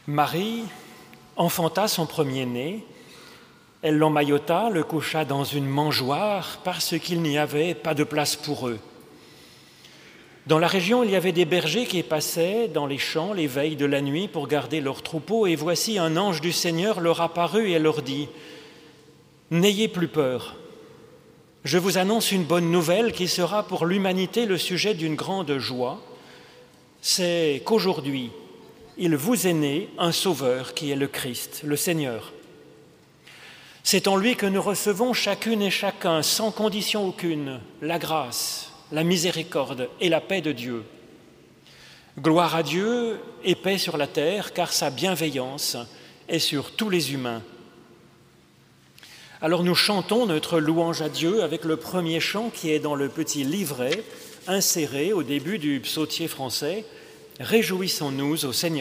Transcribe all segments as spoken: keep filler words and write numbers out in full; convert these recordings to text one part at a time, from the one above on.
Marie enfanta son premier-né, elle l'emmaillota, le coucha dans une mangeoire parce qu'il n'y avait pas de place pour eux. Dans la région, il y avait des bergers qui passaient dans les champs les veilles de la nuit pour garder leurs troupeaux, et voici un ange du Seigneur leur apparut et leur dit « N'ayez plus peur, je vous annonce une bonne nouvelle qui sera pour l'humanité le sujet d'une grande joie, c'est qu'aujourd'hui, il vous est né un Sauveur qui est le Christ, le Seigneur. C'est en lui que nous recevons chacune et chacun, sans condition aucune, la grâce, la miséricorde et la paix de Dieu. Gloire à Dieu et paix sur la terre, car sa bienveillance est sur tous les humains. » Alors nous chantons notre louange à Dieu avec le premier chant qui est dans le petit livret inséré au début du psautier français « Réjouissons-nous au Seigneur ».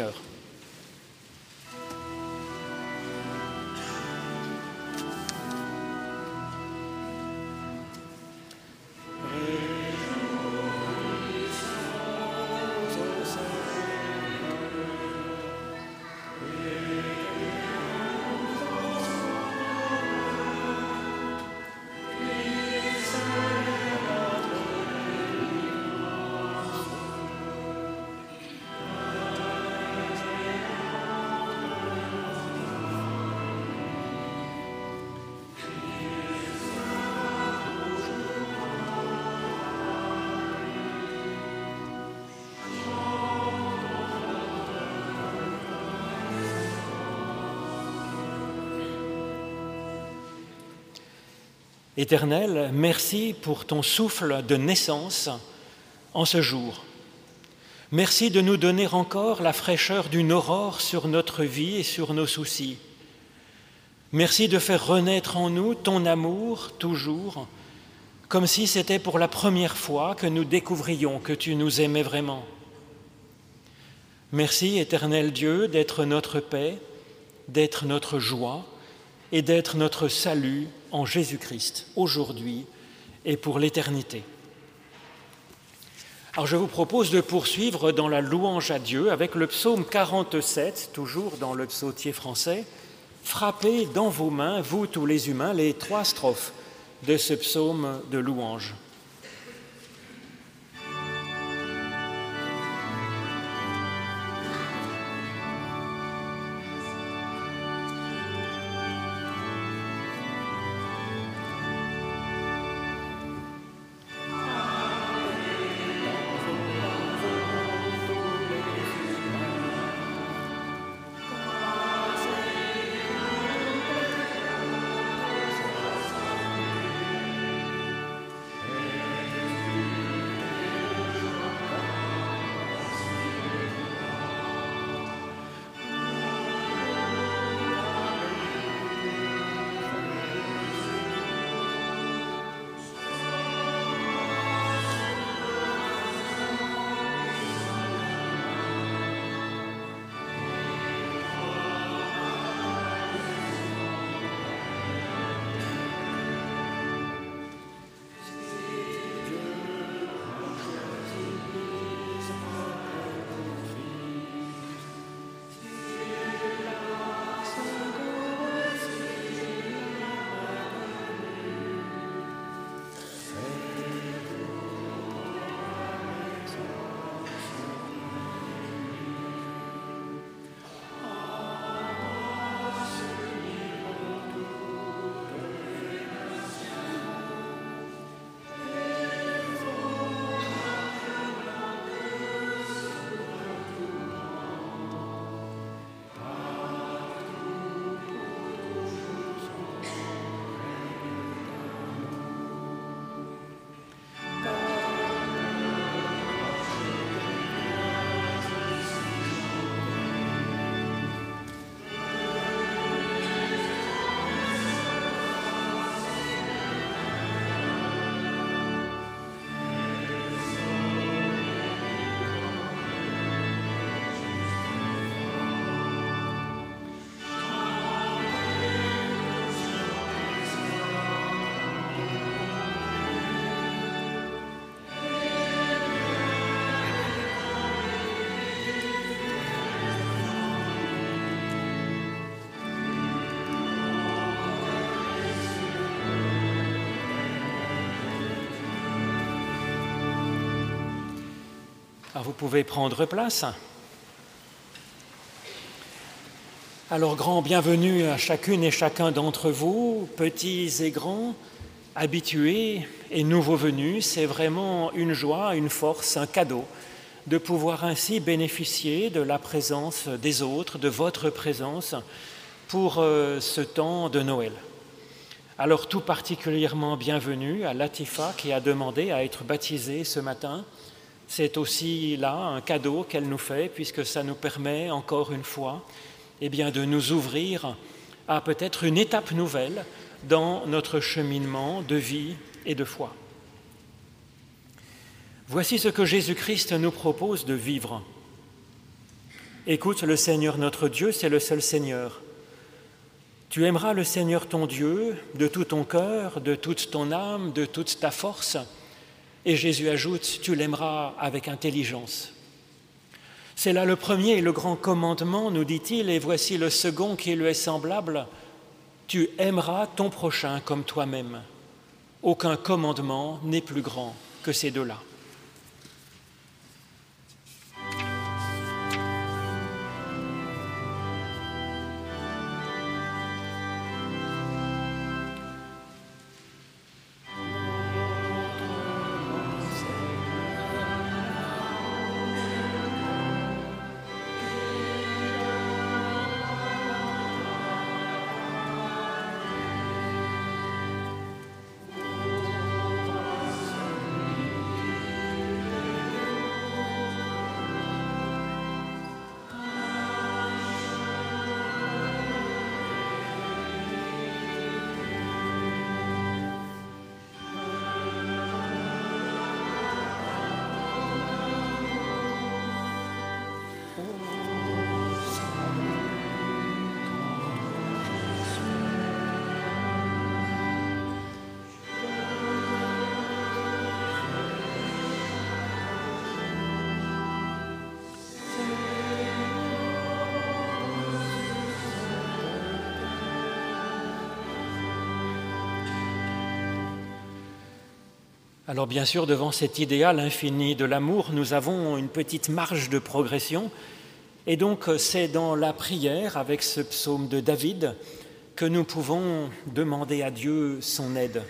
Éternel, merci pour ton souffle de naissance en ce jour. Merci de nous donner encore la fraîcheur d'une aurore sur notre vie et sur nos soucis. Merci de faire renaître en nous ton amour toujours, comme si c'était pour la première fois que nous découvrions que tu nous aimais vraiment. Merci, éternel Dieu, d'être notre paix, d'être notre joie et d'être notre salut en Jésus-Christ, aujourd'hui et pour l'éternité. Alors je vous propose de poursuivre dans la louange à Dieu avec le psaume quarante-sept, toujours dans le psautier français. Frappez dans vos mains, vous tous les humains, les trois strophes de ce psaume de louange. Ah, vous pouvez prendre place. Alors, grand bienvenue à chacune et chacun d'entre vous, petits et grands, habitués et nouveaux venus. C'est vraiment une joie, une force, un cadeau de pouvoir ainsi bénéficier de la présence des autres, de votre présence pour euh, ce temps de Noël. Alors, tout particulièrement bienvenue à Latifa qui a demandé à être baptisée ce matin. C'est aussi là un cadeau qu'elle nous fait puisque ça nous permet encore une fois eh bien, de nous ouvrir à peut-être une étape nouvelle dans notre cheminement de vie et de foi. Voici ce que Jésus-Christ nous propose de vivre. Écoute, le Seigneur notre Dieu, c'est le seul Seigneur. Tu aimeras le Seigneur ton Dieu de tout ton cœur, de toute ton âme, de toute ta force. Et Jésus ajoute, tu l'aimeras avec intelligence. C'est là le premier et le grand commandement, nous dit-il, et voici le second qui lui est semblable. Tu aimeras ton prochain comme toi-même. Aucun commandement n'est plus grand que ces deux-là. Alors bien sûr, devant cet idéal infini de l'amour, nous avons une petite marge de progression. Et donc c'est dans la prière, avec ce psaume de David, que nous pouvons demander à Dieu son aide.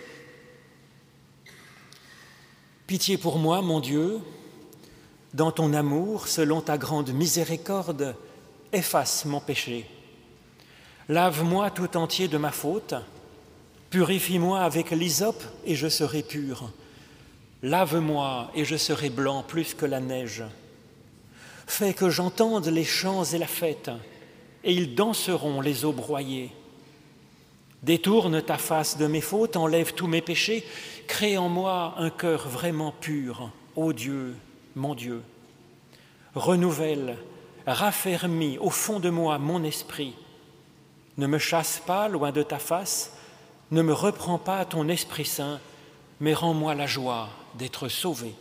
Pitié pour moi, mon Dieu, dans ton amour, selon ta grande miséricorde, efface mon péché. Lave-moi tout entier de ma faute, purifie-moi avec l'hysope et je serai pur. Lave-moi et je serai blanc plus que la neige. Fais que j'entende les chants et la fête, et ils danseront les eaux broyées. Détourne ta face de mes fautes, enlève tous mes péchés, crée en moi un cœur vraiment pur, ô Dieu, mon Dieu. Renouvelle, raffermis au fond de moi mon esprit. Ne me chasse pas loin de ta face, ne me reprends pas ton Esprit Saint, mais rends-moi la joie d'être sauvé.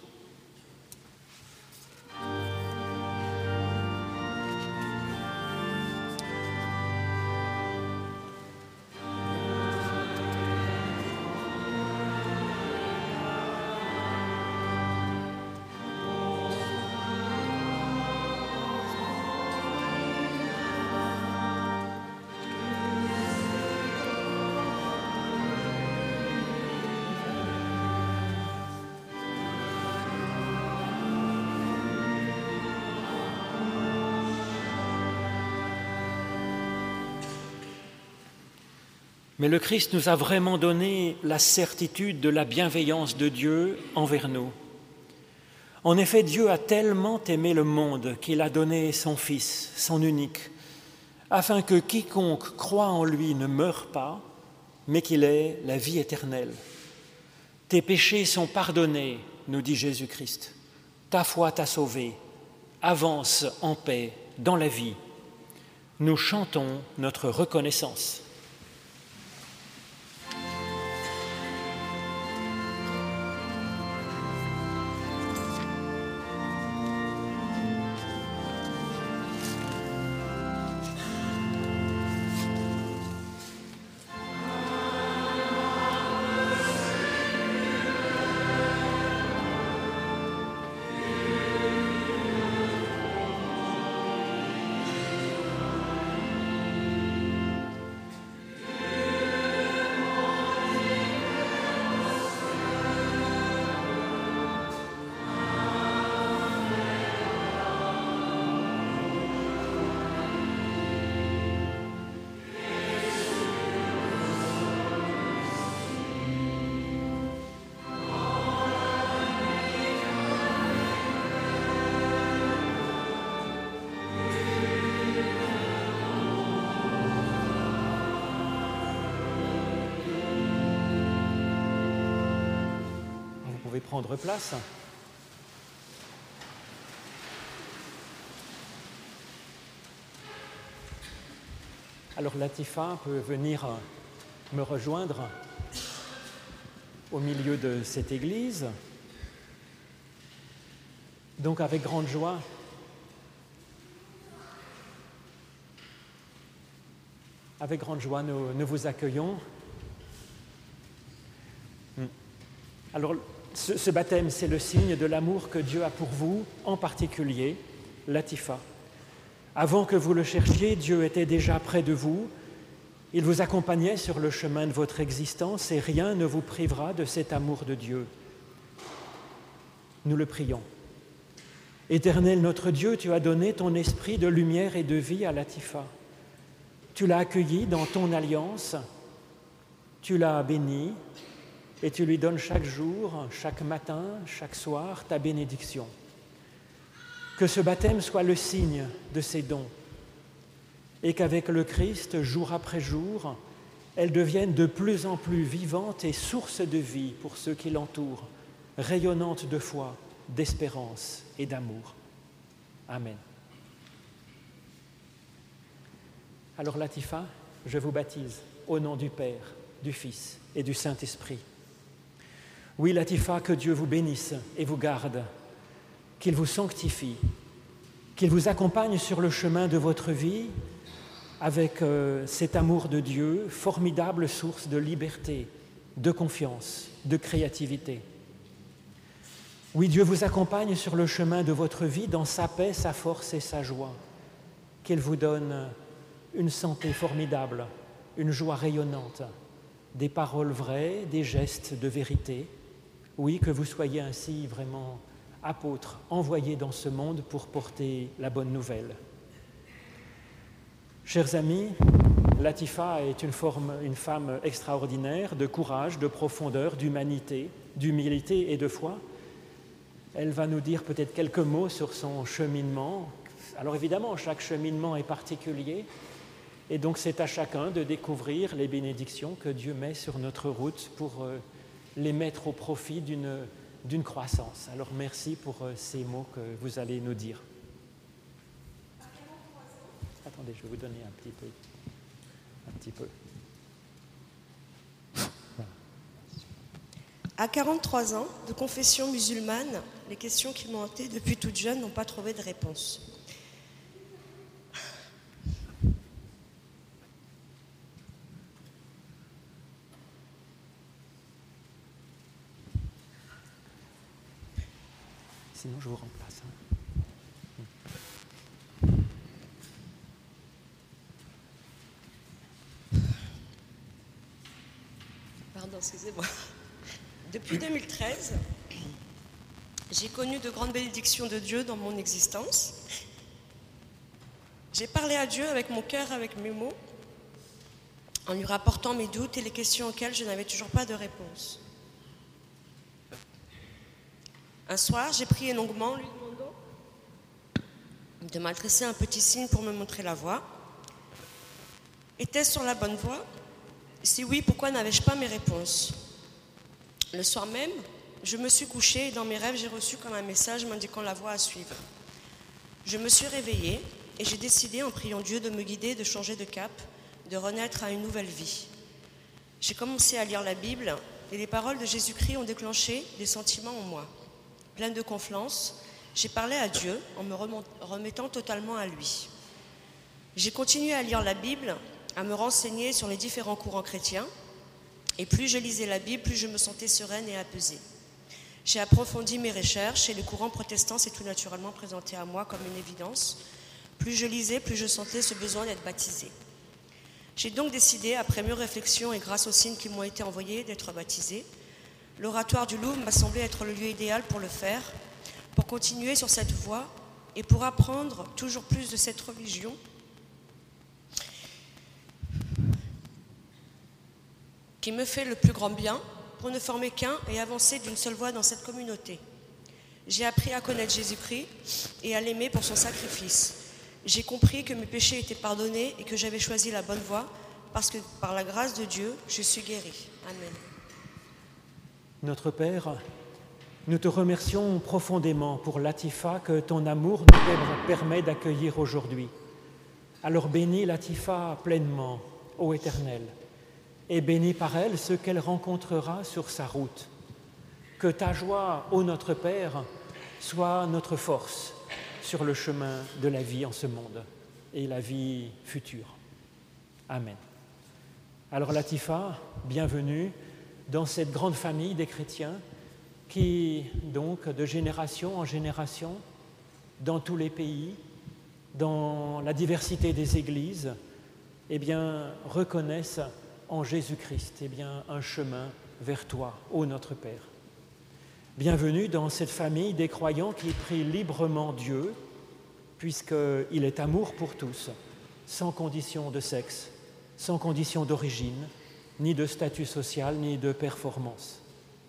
Mais le Christ nous a vraiment donné la certitude de la bienveillance de Dieu envers nous. En effet, Dieu a tellement aimé le monde qu'il a donné son Fils, son unique, afin que quiconque croit en lui ne meure pas, mais qu'il ait la vie éternelle. Tes péchés sont pardonnés, nous dit Jésus-Christ. Ta foi t'a sauvé. Avance en paix dans la vie. Nous chantons notre reconnaissance. pouvez prendre place. Alors Latifa peut venir me rejoindre au milieu de cette église. Donc avec grande joie, avec grande joie, nous, nous vous accueillons. Alors ce, ce baptême, c'est le signe de l'amour que Dieu a pour vous, en particulier, Latifa. Avant que vous le cherchiez, Dieu était déjà près de vous. Il vous accompagnait sur le chemin de votre existence et rien ne vous privera de cet amour de Dieu. Nous le prions. Éternel notre Dieu, tu as donné ton esprit de lumière et de vie à Latifa. Tu l'as accueilli dans ton alliance, tu l'as béni et tu lui donnes chaque jour, chaque matin, chaque soir ta bénédiction. Que ce baptême soit le signe de ces dons et qu'avec le Christ, jour après jour, elles deviennent de plus en plus vivantes et source de vie pour ceux qui l'entourent, rayonnantes de foi, d'espérance et d'amour. Amen. Alors Latifa, je vous baptise au nom du Père, du Fils et du Saint-Esprit. Oui, Latifa, que Dieu vous bénisse et vous garde, qu'il vous sanctifie, qu'il vous accompagne sur le chemin de votre vie avec euh, cet amour de Dieu, formidable source de liberté, de confiance, de créativité. Oui, Dieu vous accompagne sur le chemin de votre vie dans sa paix, sa force et sa joie. Qu'il vous donne une santé formidable, une joie rayonnante, des paroles vraies, des gestes de vérité. Oui, que vous soyez ainsi vraiment apôtres, envoyés dans ce monde pour porter la bonne nouvelle. Chers amis, Latifa est une, forme, une femme extraordinaire de courage, de profondeur, d'humanité, d'humilité et de foi. Elle va nous dire peut-être quelques mots sur son cheminement. Alors évidemment, chaque cheminement est particulier et donc c'est à chacun de découvrir les bénédictions que Dieu met sur notre route pour euh, les mettre au profit d'une, d'une croissance. Alors merci pour euh, ces mots que vous allez nous dire. Attendez, je vais vous donner un petit peu. Un petit peu. À quarante-trois ans, de confession musulmane, les questions qui m'ont hantée depuis toute jeune n'ont pas trouvé de réponse. Sinon, je vous remplace. Hein. Pardon, excusez-moi. Depuis deux mille treize, j'ai connu de grandes bénédictions de Dieu dans mon existence. J'ai parlé à Dieu avec mon cœur, avec mes mots, en lui rapportant mes doutes et les questions auxquelles je n'avais toujours pas de réponse. Un soir, j'ai prié longuement, lui demandant de m'adresser un petit signe pour me montrer la voie. Était-ce sur la bonne voie ? Si oui, pourquoi n'avais-je pas mes réponses ? Le soir même, je me suis couchée et dans mes rêves, j'ai reçu comme un message m'indiquant la voie à suivre. Je me suis réveillée et j'ai décidé, en priant Dieu, de me guider, de changer de cap, de renaître à une nouvelle vie. J'ai commencé à lire la Bible et les paroles de Jésus-Christ ont déclenché des sentiments en moi. Pleine de confiance, j'ai parlé à Dieu en me remettant totalement à lui. J'ai continué à lire la Bible, à me renseigner sur les différents courants chrétiens, et plus je lisais la Bible, plus je me sentais sereine et apaisée. J'ai approfondi mes recherches et le courant protestant s'est tout naturellement présenté à moi comme une évidence. Plus je lisais, plus je sentais ce besoin d'être baptisée. J'ai donc décidé, après mûre réflexion et grâce aux signes qui m'ont été envoyés, d'être baptisée. L'oratoire du Louvre m'a semblé être le lieu idéal pour le faire, pour continuer sur cette voie et pour apprendre toujours plus de cette religion qui me fait le plus grand bien pour ne former qu'un et avancer d'une seule voie dans cette communauté. J'ai appris à connaître Jésus-Christ et à l'aimer pour son sacrifice. J'ai compris que mes péchés étaient pardonnés et que j'avais choisi la bonne voie parce que par la grâce de Dieu, je suis guérie. Amen. Notre Père, Nous te remercions profondément pour Latifa que ton amour nous permet d'accueillir aujourd'hui. Alors bénis Latifa pleinement, ô Éternel, et bénis par elle ce qu'elle rencontrera sur sa route. Que ta joie, ô notre Père, soit notre force sur le chemin de la vie en ce monde et la vie future. Amen. Alors Latifa, bienvenue dans cette grande famille des chrétiens qui, donc, de génération en génération, dans tous les pays, dans la diversité des églises, eh bien, reconnaissent en Jésus-Christ eh bien, un chemin vers toi, ô notre Père. Bienvenue dans cette famille des croyants qui prient librement Dieu, puisqu'il est amour pour tous, sans condition de sexe, sans condition d'origine, ni de statut social, ni de performance.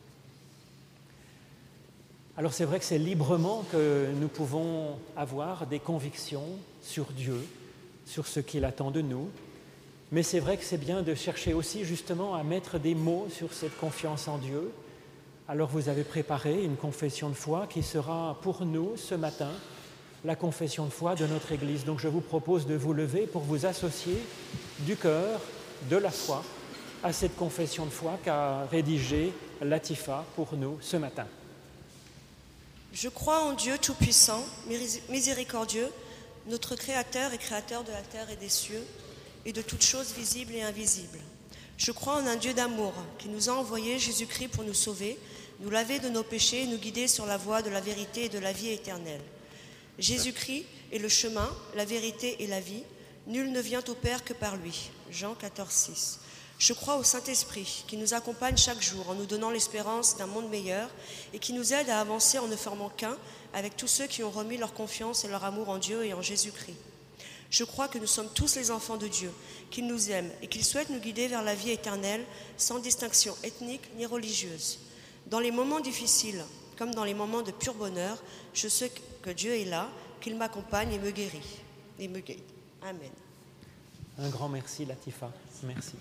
Alors c'est vrai que c'est librement que nous pouvons avoir des convictions sur Dieu, sur ce qu'il attend de nous, mais c'est vrai que c'est bien de chercher aussi justement à mettre des mots sur cette confiance en Dieu. Alors vous avez préparé une confession de foi qui sera pour nous ce matin la confession de foi de notre Église. Donc je vous propose de vous lever pour vous associer du cœur, de la foi, à cette confession de foi qu'a rédigée Latifa pour nous ce matin. Je crois en Dieu Tout-Puissant, miséricordieux, notre Créateur et Créateur de la terre et des cieux, et de toutes choses visibles et invisibles. Je crois en un Dieu d'amour qui nous a envoyé Jésus-Christ pour nous sauver, nous laver de nos péchés et nous guider sur la voie de la vérité et de la vie éternelle. Jésus-Christ est le chemin, la vérité et la vie. Nul ne vient au Père que par lui. Jean quatorze, six. Je crois au Saint-Esprit qui nous accompagne chaque jour en nous donnant l'espérance d'un monde meilleur et qui nous aide à avancer en ne formant qu'un avec tous ceux qui ont remis leur confiance et leur amour en Dieu et en Jésus-Christ. Je crois que nous sommes tous les enfants de Dieu, qu'il nous aime et qu'il souhaite nous guider vers la vie éternelle sans distinction ethnique ni religieuse. Dans les moments difficiles, comme dans les moments de pur bonheur, je sais que Dieu est là, qu'il m'accompagne et me guérit et me guide. Amen. Un grand merci Latifa. Merci.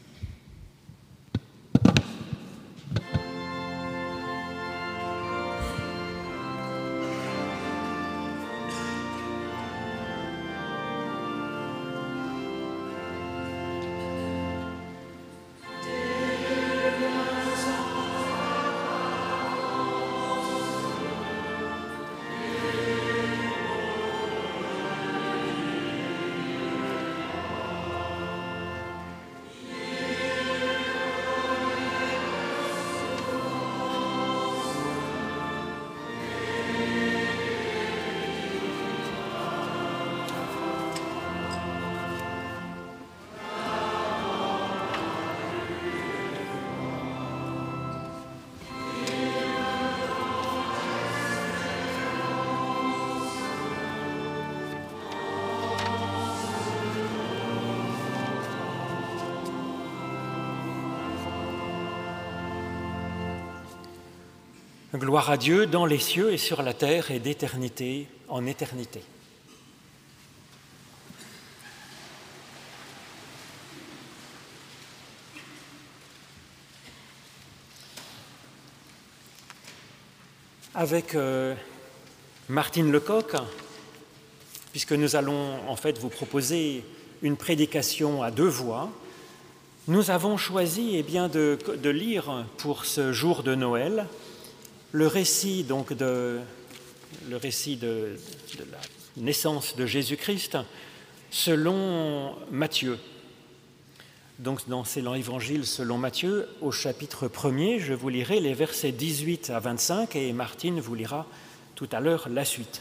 Gloire à Dieu dans les cieux et sur la terre et d'éternité en éternité. Avec euh, Martine Lecoq, puisque nous allons en fait vous proposer une prédication à deux voix, nous avons choisi eh bien, de, de lire pour ce jour de Noël le récit, donc de, le récit de, de la naissance de Jésus-Christ selon Matthieu. Donc dans l'Évangile selon Matthieu, au chapitre premier, je vous lirai les versets dix-huit à vingt-cinq et Martine vous lira tout à l'heure la suite.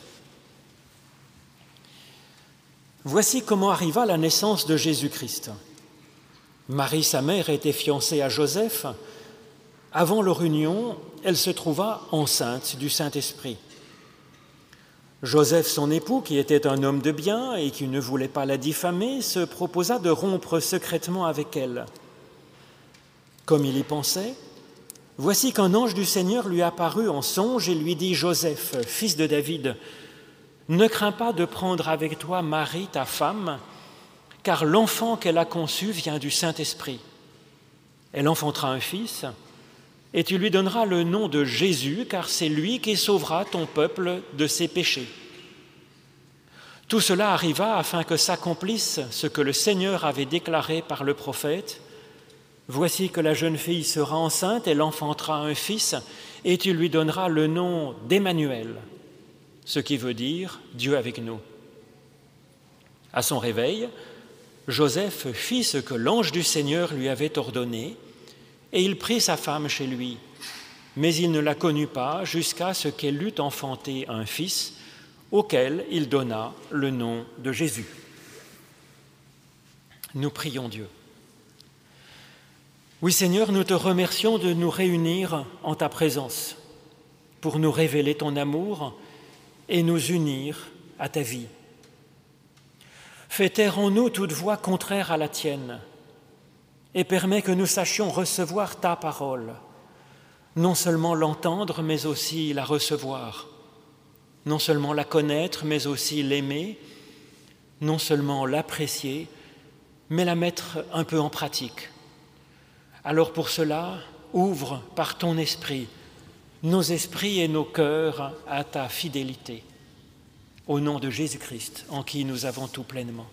Voici comment arriva la naissance de Jésus-Christ. Marie, sa mère, était fiancée à Joseph. Avant leur union, elle se trouva enceinte du Saint-Esprit. Joseph, son époux, qui était un homme de bien et qui ne voulait pas la diffamer, se proposa de rompre secrètement avec elle. Comme il y pensait, voici qu'un ange du Seigneur lui apparut en songe et lui dit « Joseph, fils de David, ne crains pas de prendre avec toi Marie, ta femme, car l'enfant qu'elle a conçu vient du Saint-Esprit. Elle enfantera un fils, et tu lui donneras le nom de Jésus, car c'est lui qui sauvera ton peuple de ses péchés. » Tout cela arriva afin que s'accomplisse ce que le Seigneur avait déclaré par le prophète. « Voici que la jeune fille sera enceinte, elle enfantera un fils, et tu lui donneras le nom d'Emmanuel, ce qui veut dire Dieu avec nous. » À son réveil, Joseph fit ce que l'ange du Seigneur lui avait ordonné, et il prit sa femme chez lui. Mais il ne la connut pas jusqu'à ce qu'elle eût enfanté un fils, auquel il donna le nom de Jésus. Nous prions Dieu. Oui Seigneur, nous te remercions de nous réunir en ta présence pour nous révéler ton amour et nous unir à ta vie. Fais taire en nous toute voix contraire à la tienne et permets que nous sachions recevoir ta parole, non seulement l'entendre, mais aussi la recevoir, non seulement la connaître, mais aussi l'aimer, non seulement l'apprécier, mais la mettre un peu en pratique. Alors pour cela, ouvre par ton esprit nos esprits et nos cœurs à ta fidélité. Au nom de Jésus-Christ, en qui nous avons tout pleinement.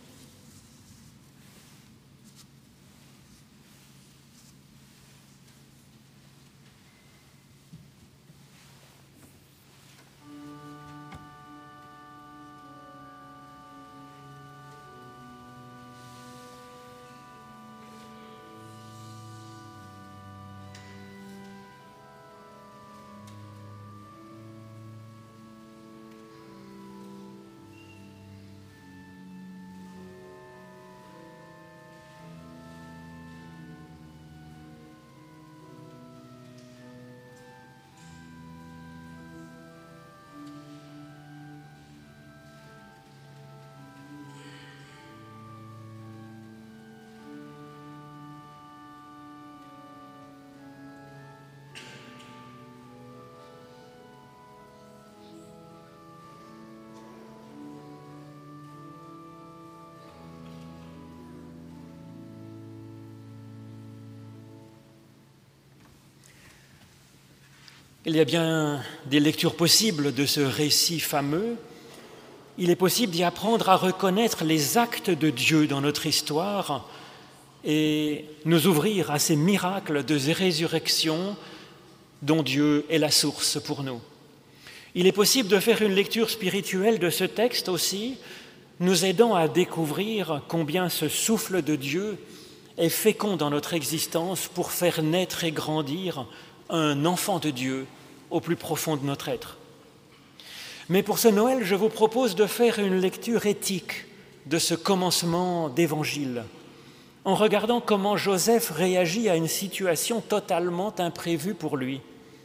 Il y a bien des lectures possibles de ce récit fameux. Il est possible d'y apprendre à reconnaître les actes de Dieu dans notre histoire et nous ouvrir à ces miracles de résurrection dont Dieu est la source pour nous. Il est possible de faire une lecture spirituelle de ce texte aussi, nous aidant à découvrir combien ce souffle de Dieu est fécond dans notre existence pour faire naître et grandir un enfant de Dieu au plus profond de notre être. Mais pour ce Noël, je vous propose de faire une lecture éthique de ce commencement d'évangile, en regardant comment Joseph réagit à une situation totalement imprévue pour lui.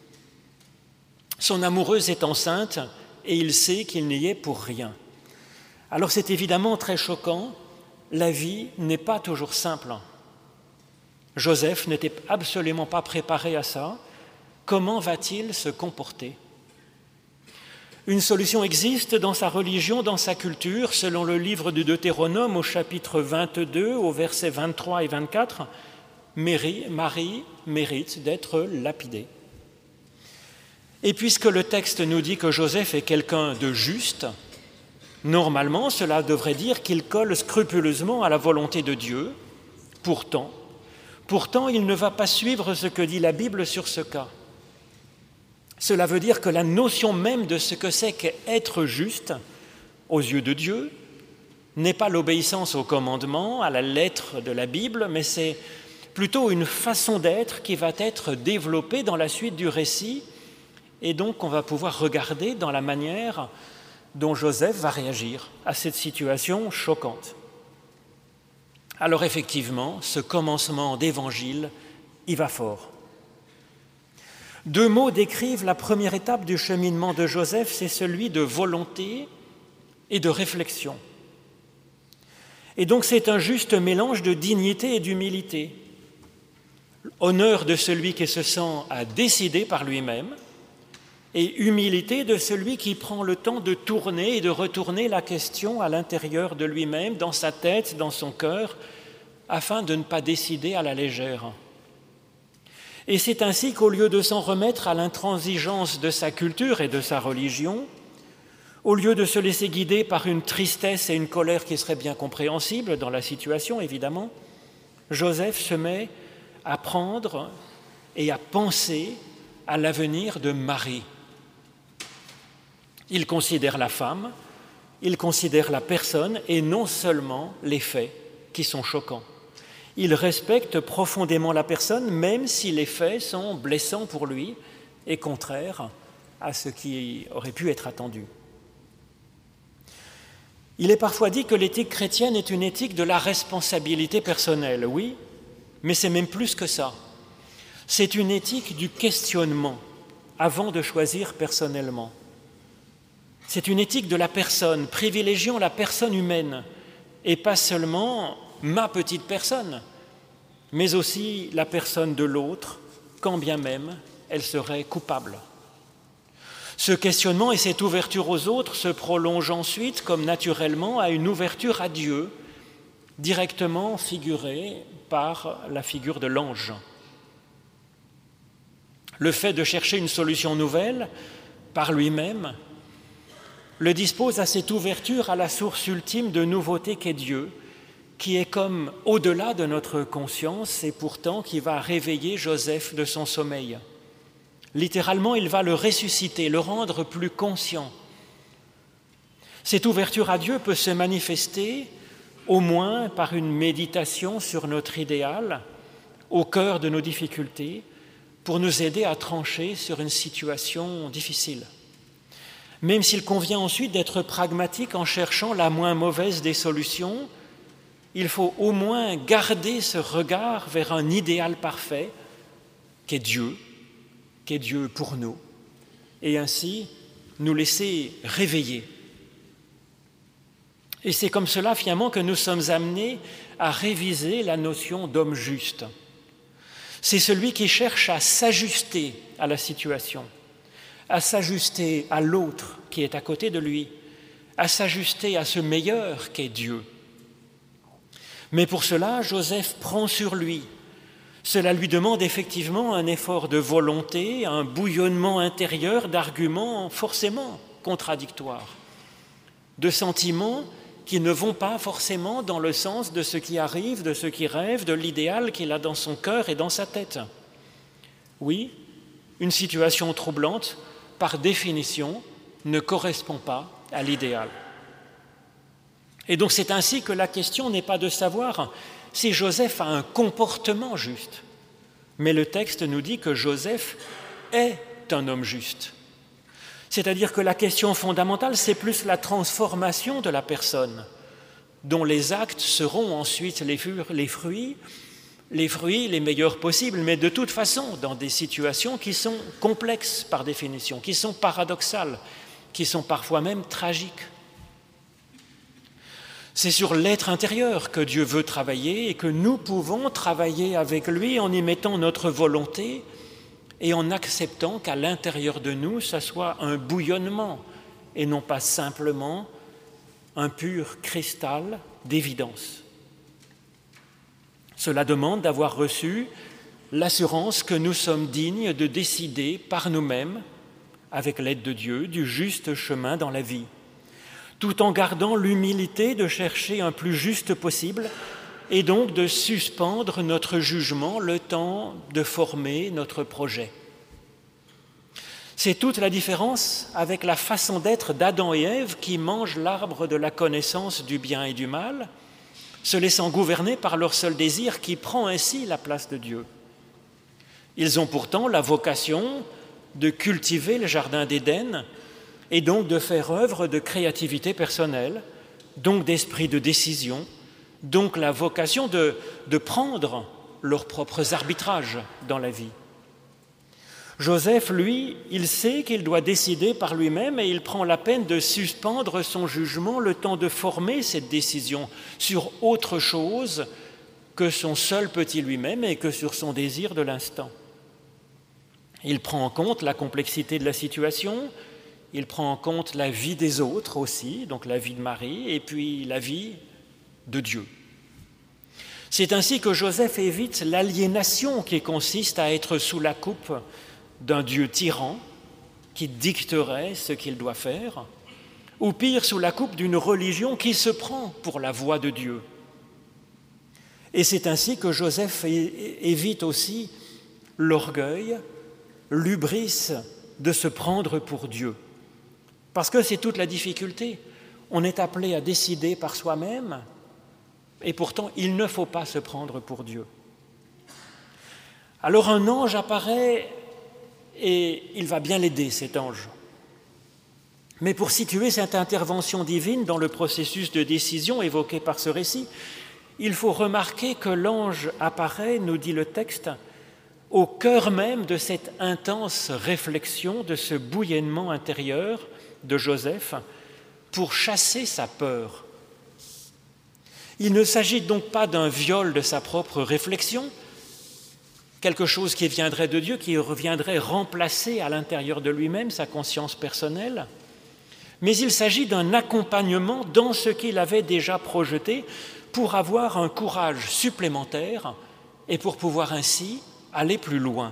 Son amoureuse est enceinte et il sait qu'il n'y est pour rien. Alors c'est évidemment très choquant, la vie n'est pas toujours simple. Joseph n'était absolument pas préparé à ça. Comment va-t-il se comporter ? Une solution existe dans sa religion, dans sa culture, selon le livre du Deutéronome au chapitre vingt-deux, au versets vingt-trois et vingt-quatre, Marie, Marie mérite d'être lapidée. Et puisque le texte nous dit que Joseph est quelqu'un de juste, normalement cela devrait dire qu'il colle scrupuleusement à la volonté de Dieu. Pourtant, pourtant il ne va pas suivre ce que dit la Bible sur ce cas. Cela veut dire que la notion même de ce que c'est qu'être juste, aux yeux de Dieu, n'est pas l'obéissance aux commandements, à la lettre de la Bible, mais c'est plutôt une façon d'être qui va être développée dans la suite du récit, et donc on va pouvoir regarder dans la manière dont Joseph va réagir à cette situation choquante. Alors effectivement, ce commencement d'évangile, il va fort. Deux mots décrivent la première étape du cheminement de Joseph, c'est celui de volonté et de réflexion. Et donc c'est un juste mélange de dignité et d'humilité. Honneur de celui qui se sent à décider par lui-même et humilité de celui qui prend le temps de tourner et de retourner la question à l'intérieur de lui-même, dans sa tête, dans son cœur, afin de ne pas décider à la légère. Et c'est ainsi qu'au lieu de s'en remettre à l'intransigeance de sa culture et de sa religion, au lieu de se laisser guider par une tristesse et une colère qui seraient bien compréhensibles dans la situation, évidemment, Joseph se met à prendre et à penser à l'avenir de Marie. Il considère la femme, il considère la personne et non seulement les faits qui sont choquants. Il respecte profondément la personne, même si les faits sont blessants pour lui et contraires à ce qui aurait pu être attendu. Il est parfois dit que l'éthique chrétienne est une éthique de la responsabilité personnelle, oui, mais c'est même plus que ça. C'est une éthique du questionnement avant de choisir personnellement. C'est une éthique de la personne, privilégiant la personne humaine et pas seulement ma petite personne, mais aussi la personne de l'autre, quand bien même elle serait coupable. Ce questionnement et cette ouverture aux autres se prolongent ensuite, comme naturellement, à une ouverture à Dieu, directement figurée par la figure de l'ange. Le fait de chercher une solution nouvelle par lui-même le dispose à cette ouverture à la source ultime de nouveauté qu'est Dieu, qui est comme au-delà de notre conscience et pourtant qui va réveiller Joseph de son sommeil. Littéralement, il va le ressusciter, le rendre plus conscient. Cette ouverture à Dieu peut se manifester au moins par une méditation sur notre idéal, au cœur de nos difficultés, pour nous aider à trancher sur une situation difficile. Même s'il convient ensuite d'être pragmatique en cherchant la moins mauvaise des solutions, il faut au moins garder ce regard vers un idéal parfait qu'est Dieu, qu'est Dieu pour nous, et ainsi nous laisser réveiller. Et c'est comme cela finalement que nous sommes amenés à réviser la notion d'homme juste. C'est celui qui cherche à s'ajuster à la situation, à s'ajuster à l'autre qui est à côté de lui, à s'ajuster à ce meilleur qu'est Dieu. Mais pour cela, Joseph prend sur lui. Cela lui demande effectivement un effort de volonté, un bouillonnement intérieur d'arguments forcément contradictoires, de sentiments qui ne vont pas forcément dans le sens de ce qui arrive, de ce qui rêve, de l'idéal qu'il a dans son cœur et dans sa tête. Oui, une situation troublante, par définition, ne correspond pas à l'idéal. Et donc c'est ainsi que la question n'est pas de savoir si Joseph a un comportement juste, mais le texte nous dit que Joseph est un homme juste. C'est-à-dire que la question fondamentale, c'est plus la transformation de la personne, dont les actes seront ensuite les fruits, les fruits les meilleurs possibles, mais de toute façon dans des situations qui sont complexes par définition, qui sont paradoxales, qui sont parfois même tragiques. C'est sur l'être intérieur que Dieu veut travailler et que nous pouvons travailler avec lui en y mettant notre volonté et en acceptant qu'à l'intérieur de nous, ça soit un bouillonnement et non pas simplement un pur cristal d'évidence. Cela demande d'avoir reçu l'assurance que nous sommes dignes de décider par nous-mêmes, avec l'aide de Dieu, du juste chemin dans la vie, tout en gardant l'humilité de chercher un plus juste possible et donc de suspendre notre jugement le temps de former notre projet. C'est toute la différence avec la façon d'être d'Adam et Ève qui mangent l'arbre de la connaissance du bien et du mal, se laissant gouverner par leur seul désir qui prend ainsi la place de Dieu. Ils ont pourtant la vocation de cultiver le jardin d'Éden et donc de faire œuvre de créativité personnelle, donc d'esprit de décision, donc la vocation de, de prendre leurs propres arbitrages dans la vie. Joseph, lui, il sait qu'il doit décider par lui-même et il prend la peine de suspendre son jugement le temps de former cette décision sur autre chose que son seul petit lui-même et que sur son désir de l'instant. Il prend en compte la complexité de la situation, il prend en compte la vie des autres aussi, donc la vie de Marie, et puis la vie de Dieu. C'est ainsi que Joseph évite l'aliénation qui consiste à être sous la coupe d'un Dieu tyran qui dicterait ce qu'il doit faire, ou pire, sous la coupe d'une religion qui se prend pour la voix de Dieu. Et c'est ainsi que Joseph évite aussi l'orgueil, l'hubris de se prendre pour Dieu. Parce que c'est toute la difficulté. On est appelé à décider par soi-même, et pourtant il ne faut pas se prendre pour Dieu. Alors un ange apparaît et il va bien l'aider, cet ange. Mais pour situer cette intervention divine dans le processus de décision évoqué par ce récit, il faut remarquer que l'ange apparaît, nous dit le texte, au cœur même de cette intense réflexion, de ce bouillonnement intérieur de Joseph, pour chasser sa peur. Il ne s'agit donc pas d'un viol de sa propre réflexion, quelque chose qui viendrait de Dieu, qui reviendrait remplacer à l'intérieur de lui-même sa conscience personnelle, mais il s'agit d'un accompagnement dans ce qu'il avait déjà projeté pour avoir un courage supplémentaire et pour pouvoir ainsi aller plus loin.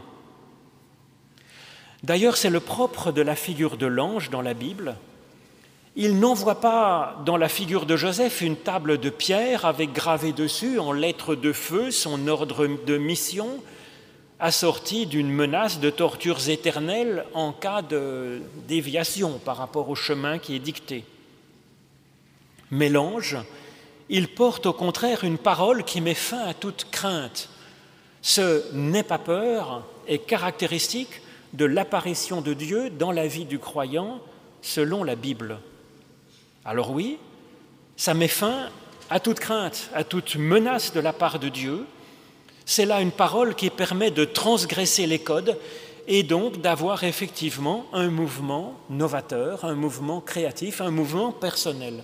D'ailleurs, c'est le propre de la figure de l'ange dans la Bible. Il n'envoie pas dans la figure de Joseph une table de pierre avec gravé dessus en lettres de feu son ordre de mission, assorti d'une menace de tortures éternelles en cas de déviation par rapport au chemin qui est dicté. Mais l'ange, il porte au contraire une parole qui met fin à toute crainte. Ce « n'aie pas peur » est caractéristique de l'apparition de Dieu dans la vie du croyant selon la Bible. Alors oui, ça met fin à toute crainte, à toute menace de la part de Dieu. C'est là une parole qui permet de transgresser les codes et donc d'avoir effectivement un mouvement novateur, un mouvement créatif, un mouvement personnel.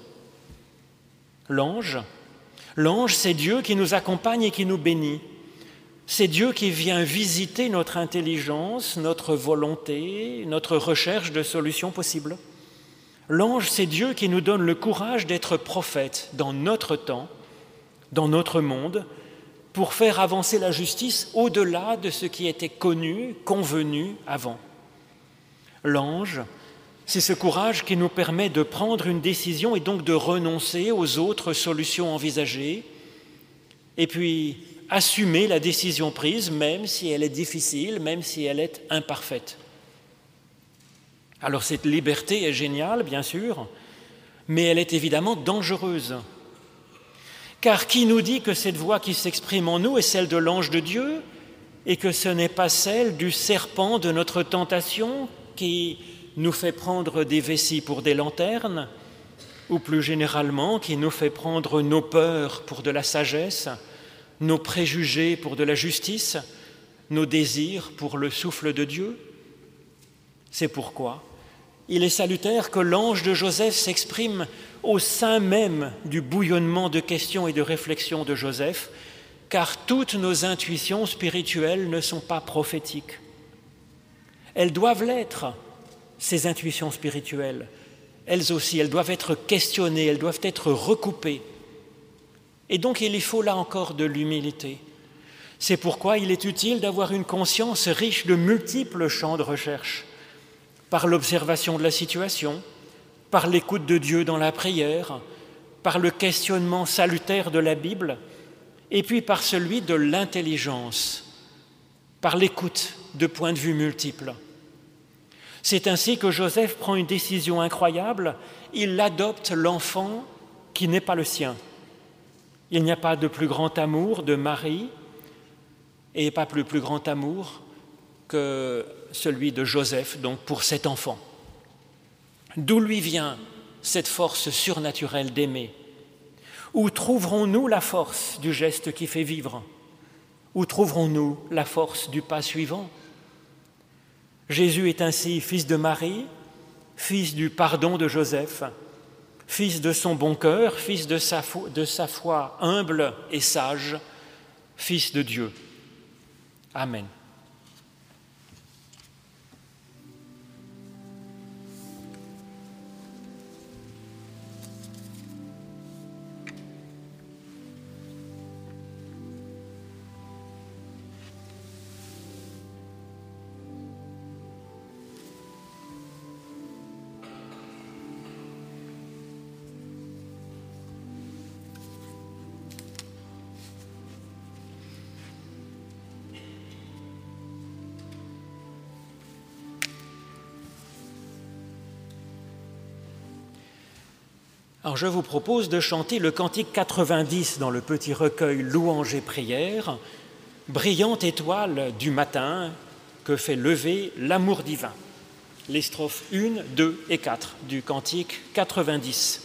L'ange, l'ange, c'est Dieu qui nous accompagne et qui nous bénit. C'est Dieu qui vient visiter notre intelligence, notre volonté, notre recherche de solutions possibles. L'ange, c'est Dieu qui nous donne le courage d'être prophète dans notre temps, dans notre monde, pour faire avancer la justice au-delà de ce qui était connu, convenu avant. L'ange, c'est ce courage qui nous permet de prendre une décision et donc de renoncer aux autres solutions envisagées, et puis assumer la décision prise, même si elle est difficile, même si elle est imparfaite. Alors cette liberté est géniale, bien sûr, mais elle est évidemment dangereuse. Car qui nous dit que cette voix qui s'exprime en nous est celle de l'ange de Dieu et que ce n'est pas celle du serpent de notre tentation qui nous fait prendre des vessies pour des lanternes ou plus généralement qui nous fait prendre nos peurs pour de la sagesse, nos préjugés pour de la justice, nos désirs pour le souffle de Dieu? C'est pourquoi il est salutaire que l'ange de Joseph s'exprime au sein même du bouillonnement de questions et de réflexions de Joseph, car toutes nos intuitions spirituelles ne sont pas prophétiques. Elles doivent l'être, ces intuitions spirituelles. Elles aussi, elles doivent être questionnées, elles doivent être recoupées. Et donc il y faut là encore de l'humilité. C'est pourquoi il est utile d'avoir une conscience riche de multiples champs de recherche, par l'observation de la situation, par l'écoute de Dieu dans la prière, par le questionnement salutaire de la Bible, et puis par celui de l'intelligence, par l'écoute de points de vue multiples. C'est ainsi que Joseph prend une décision incroyable, il adopte l'enfant qui n'est pas le sien. Il n'y a pas de plus grand amour de Marie et pas plus, plus grand amour que celui de Joseph, donc pour cet enfant. D'où lui vient cette force surnaturelle d'aimer? Où trouverons-nous la force du geste qui fait vivre? Où trouverons-nous la force du pas suivant? Jésus est ainsi fils de Marie, fils du pardon de Joseph, fils de son bon cœur, fils de sa foi, de sa foi humble et sage, fils de Dieu. Amen. Alors je vous propose de chanter le cantique quatre-vingt-dix dans le petit recueil Louanges et prières, brillante étoile du matin que fait lever l'amour divin. Les strophes un, deux et quatre du cantique quatre-vingt-dix.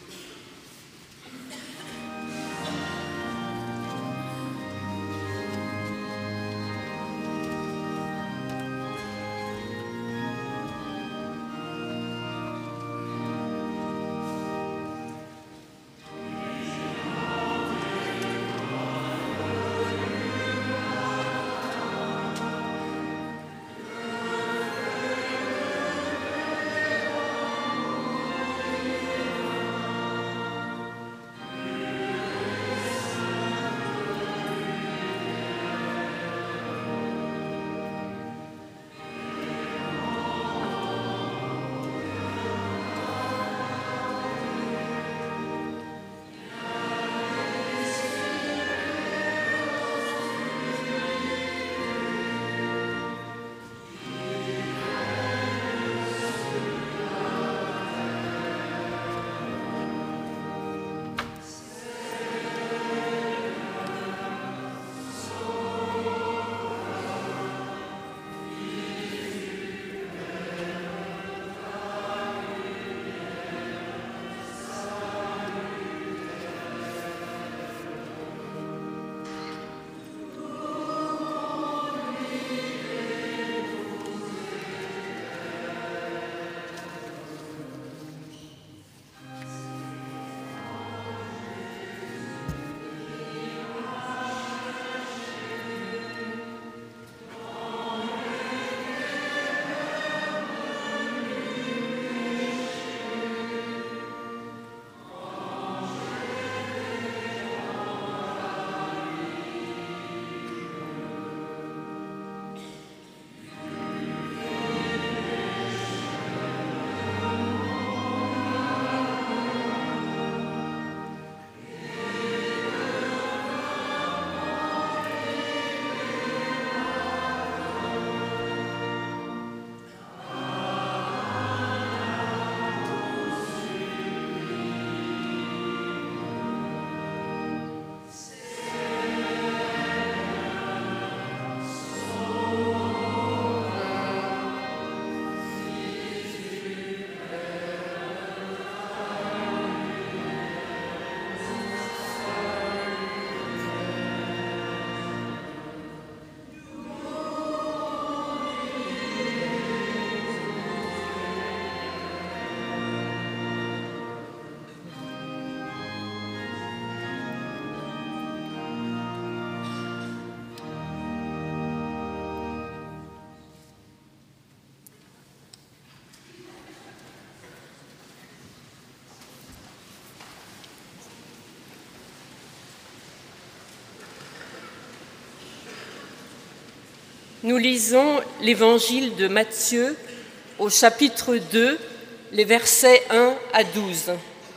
Nous lisons l'Évangile de Matthieu au chapitre deux, les versets un à douze.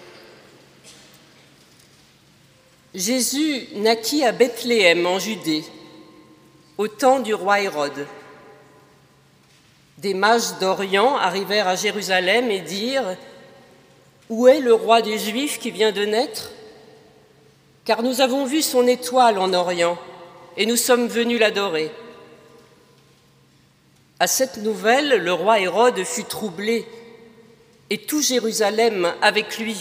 Jésus naquit à Bethléem en Judée, au temps du roi Hérode. Des mages d'Orient arrivèrent à Jérusalem et dirent « Où est le roi des Juifs qui vient de naître ? Car nous avons vu son étoile en Orient et nous sommes venus l'adorer. » À cette nouvelle, le roi Hérode fut troublé, et tout Jérusalem avec lui.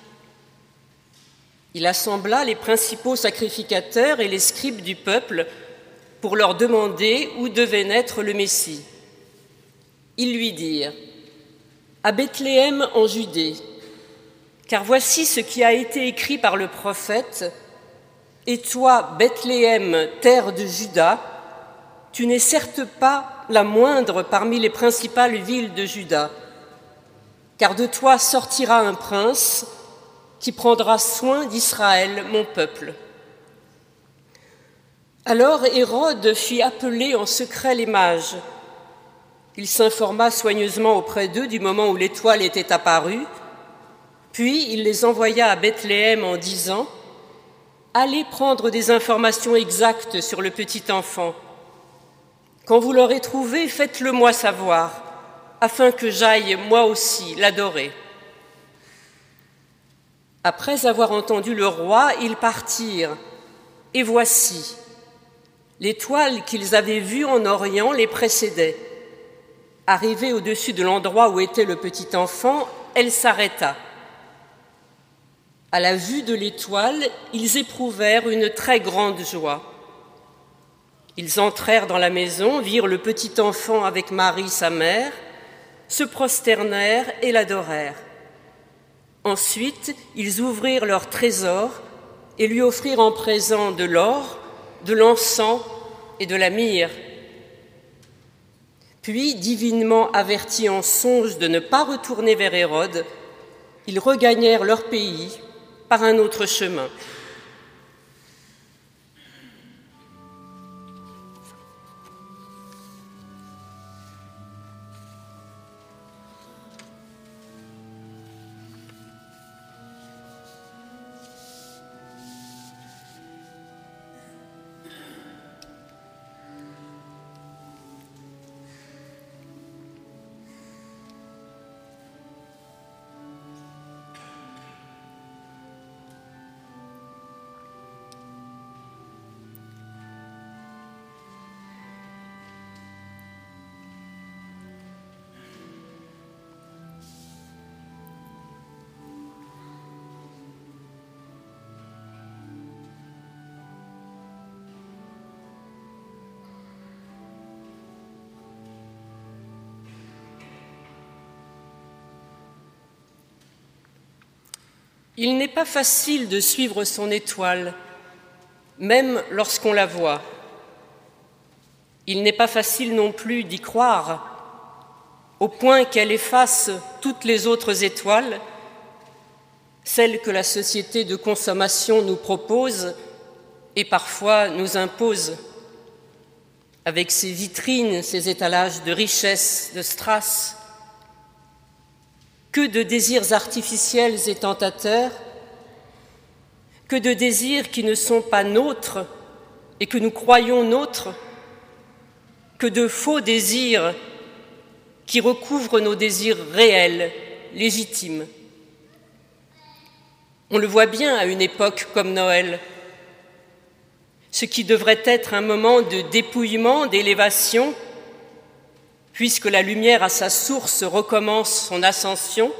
Il assembla les principaux sacrificateurs et les scribes du peuple pour leur demander où devait naître le Messie. Ils lui dirent « À Bethléem en Judée, car voici ce qui a été écrit par le prophète. Et toi, Bethléem, terre de Juda, tu n'es certes pas la moindre parmi les principales villes de Juda, car de toi sortira un prince qui prendra soin d'Israël, mon peuple. » Alors Hérode fit appeler en secret les mages. Il s'informa soigneusement auprès d'eux du moment où l'étoile était apparue, puis il les envoya à Bethléem en disant « Allez prendre des informations exactes sur le petit enfant. Quand vous l'aurez trouvé, faites-le moi savoir, afin que j'aille moi aussi l'adorer. » Après avoir entendu le roi, ils partirent. Et voici, l'étoile qu'ils avaient vue en Orient les précédait. Arrivée au-dessus de l'endroit où était le petit enfant, elle s'arrêta. À la vue de l'étoile, ils éprouvèrent une très grande joie. Ils entrèrent dans la maison, virent le petit enfant avec Marie, sa mère, se prosternèrent et l'adorèrent. Ensuite, ils ouvrirent leur trésor et lui offrirent en présent de l'or, de l'encens et de la myrrhe. Puis, divinement avertis en songe de ne pas retourner vers Hérode, ils regagnèrent leur pays par un autre chemin. Il n'est pas facile de suivre son étoile, même lorsqu'on la voit. Il n'est pas facile non plus d'y croire, au point qu'elle efface toutes les autres étoiles, celles que la société de consommation nous propose et parfois nous impose, avec ses vitrines, ses étalages de richesses, de strass. Que de désirs artificiels et tentateurs, que de désirs qui ne sont pas nôtres et que nous croyons nôtres, que de faux désirs qui recouvrent nos désirs réels, légitimes. On le voit bien à une époque comme Noël. Ce qui devrait être un moment de dépouillement, d'élévation, puisque la lumière à sa source recommence son ascension,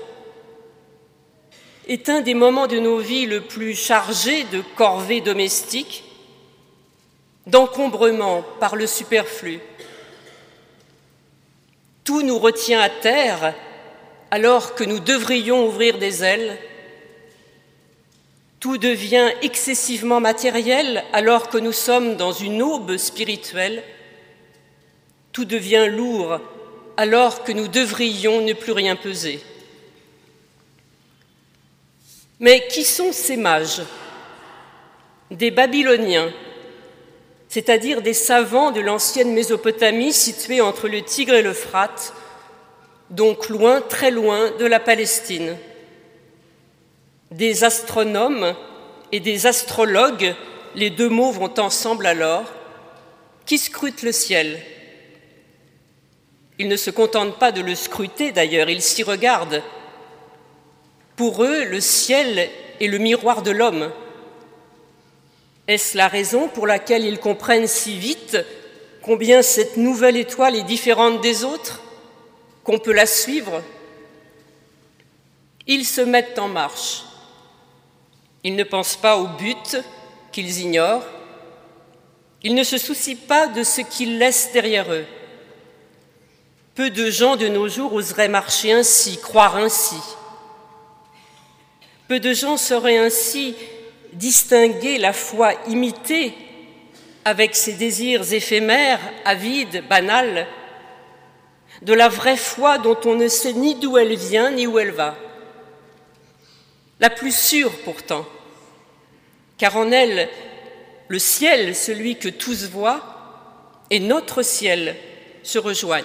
est un des moments de nos vies le plus chargé de corvées domestiques, d'encombrement par le superflu. Tout nous retient à terre alors que nous devrions ouvrir des ailes. Tout devient excessivement matériel alors que nous sommes dans une aube spirituelle. Tout devient lourd alors que nous devrions ne plus rien peser. Mais qui sont ces mages? Des Babyloniens, c'est-à-dire des savants de l'ancienne Mésopotamie située entre le Tigre et l'Euphrate, donc loin, très loin de la Palestine. Des astronomes et des astrologues, les deux mots vont ensemble alors, qui scrutent le ciel. Ils ne se contentent pas de le scruter d'ailleurs, ils s'y regardent. Pour eux, le ciel est le miroir de l'homme. Est-ce la raison pour laquelle ils comprennent si vite combien cette nouvelle étoile est différente des autres, qu'on peut la suivre? Ils se mettent en marche. Ils ne pensent pas au but qu'ils ignorent. Ils ne se soucient pas de ce qu'ils laissent derrière eux. Peu de gens de nos jours oseraient marcher ainsi, croire ainsi. Peu de gens sauraient ainsi distinguer la foi imitée avec ses désirs éphémères, avides, banals, de la vraie foi dont on ne sait ni d'où elle vient ni où elle va. La plus sûre pourtant, car en elle, le ciel, celui que tous voient, et notre ciel se rejoignent.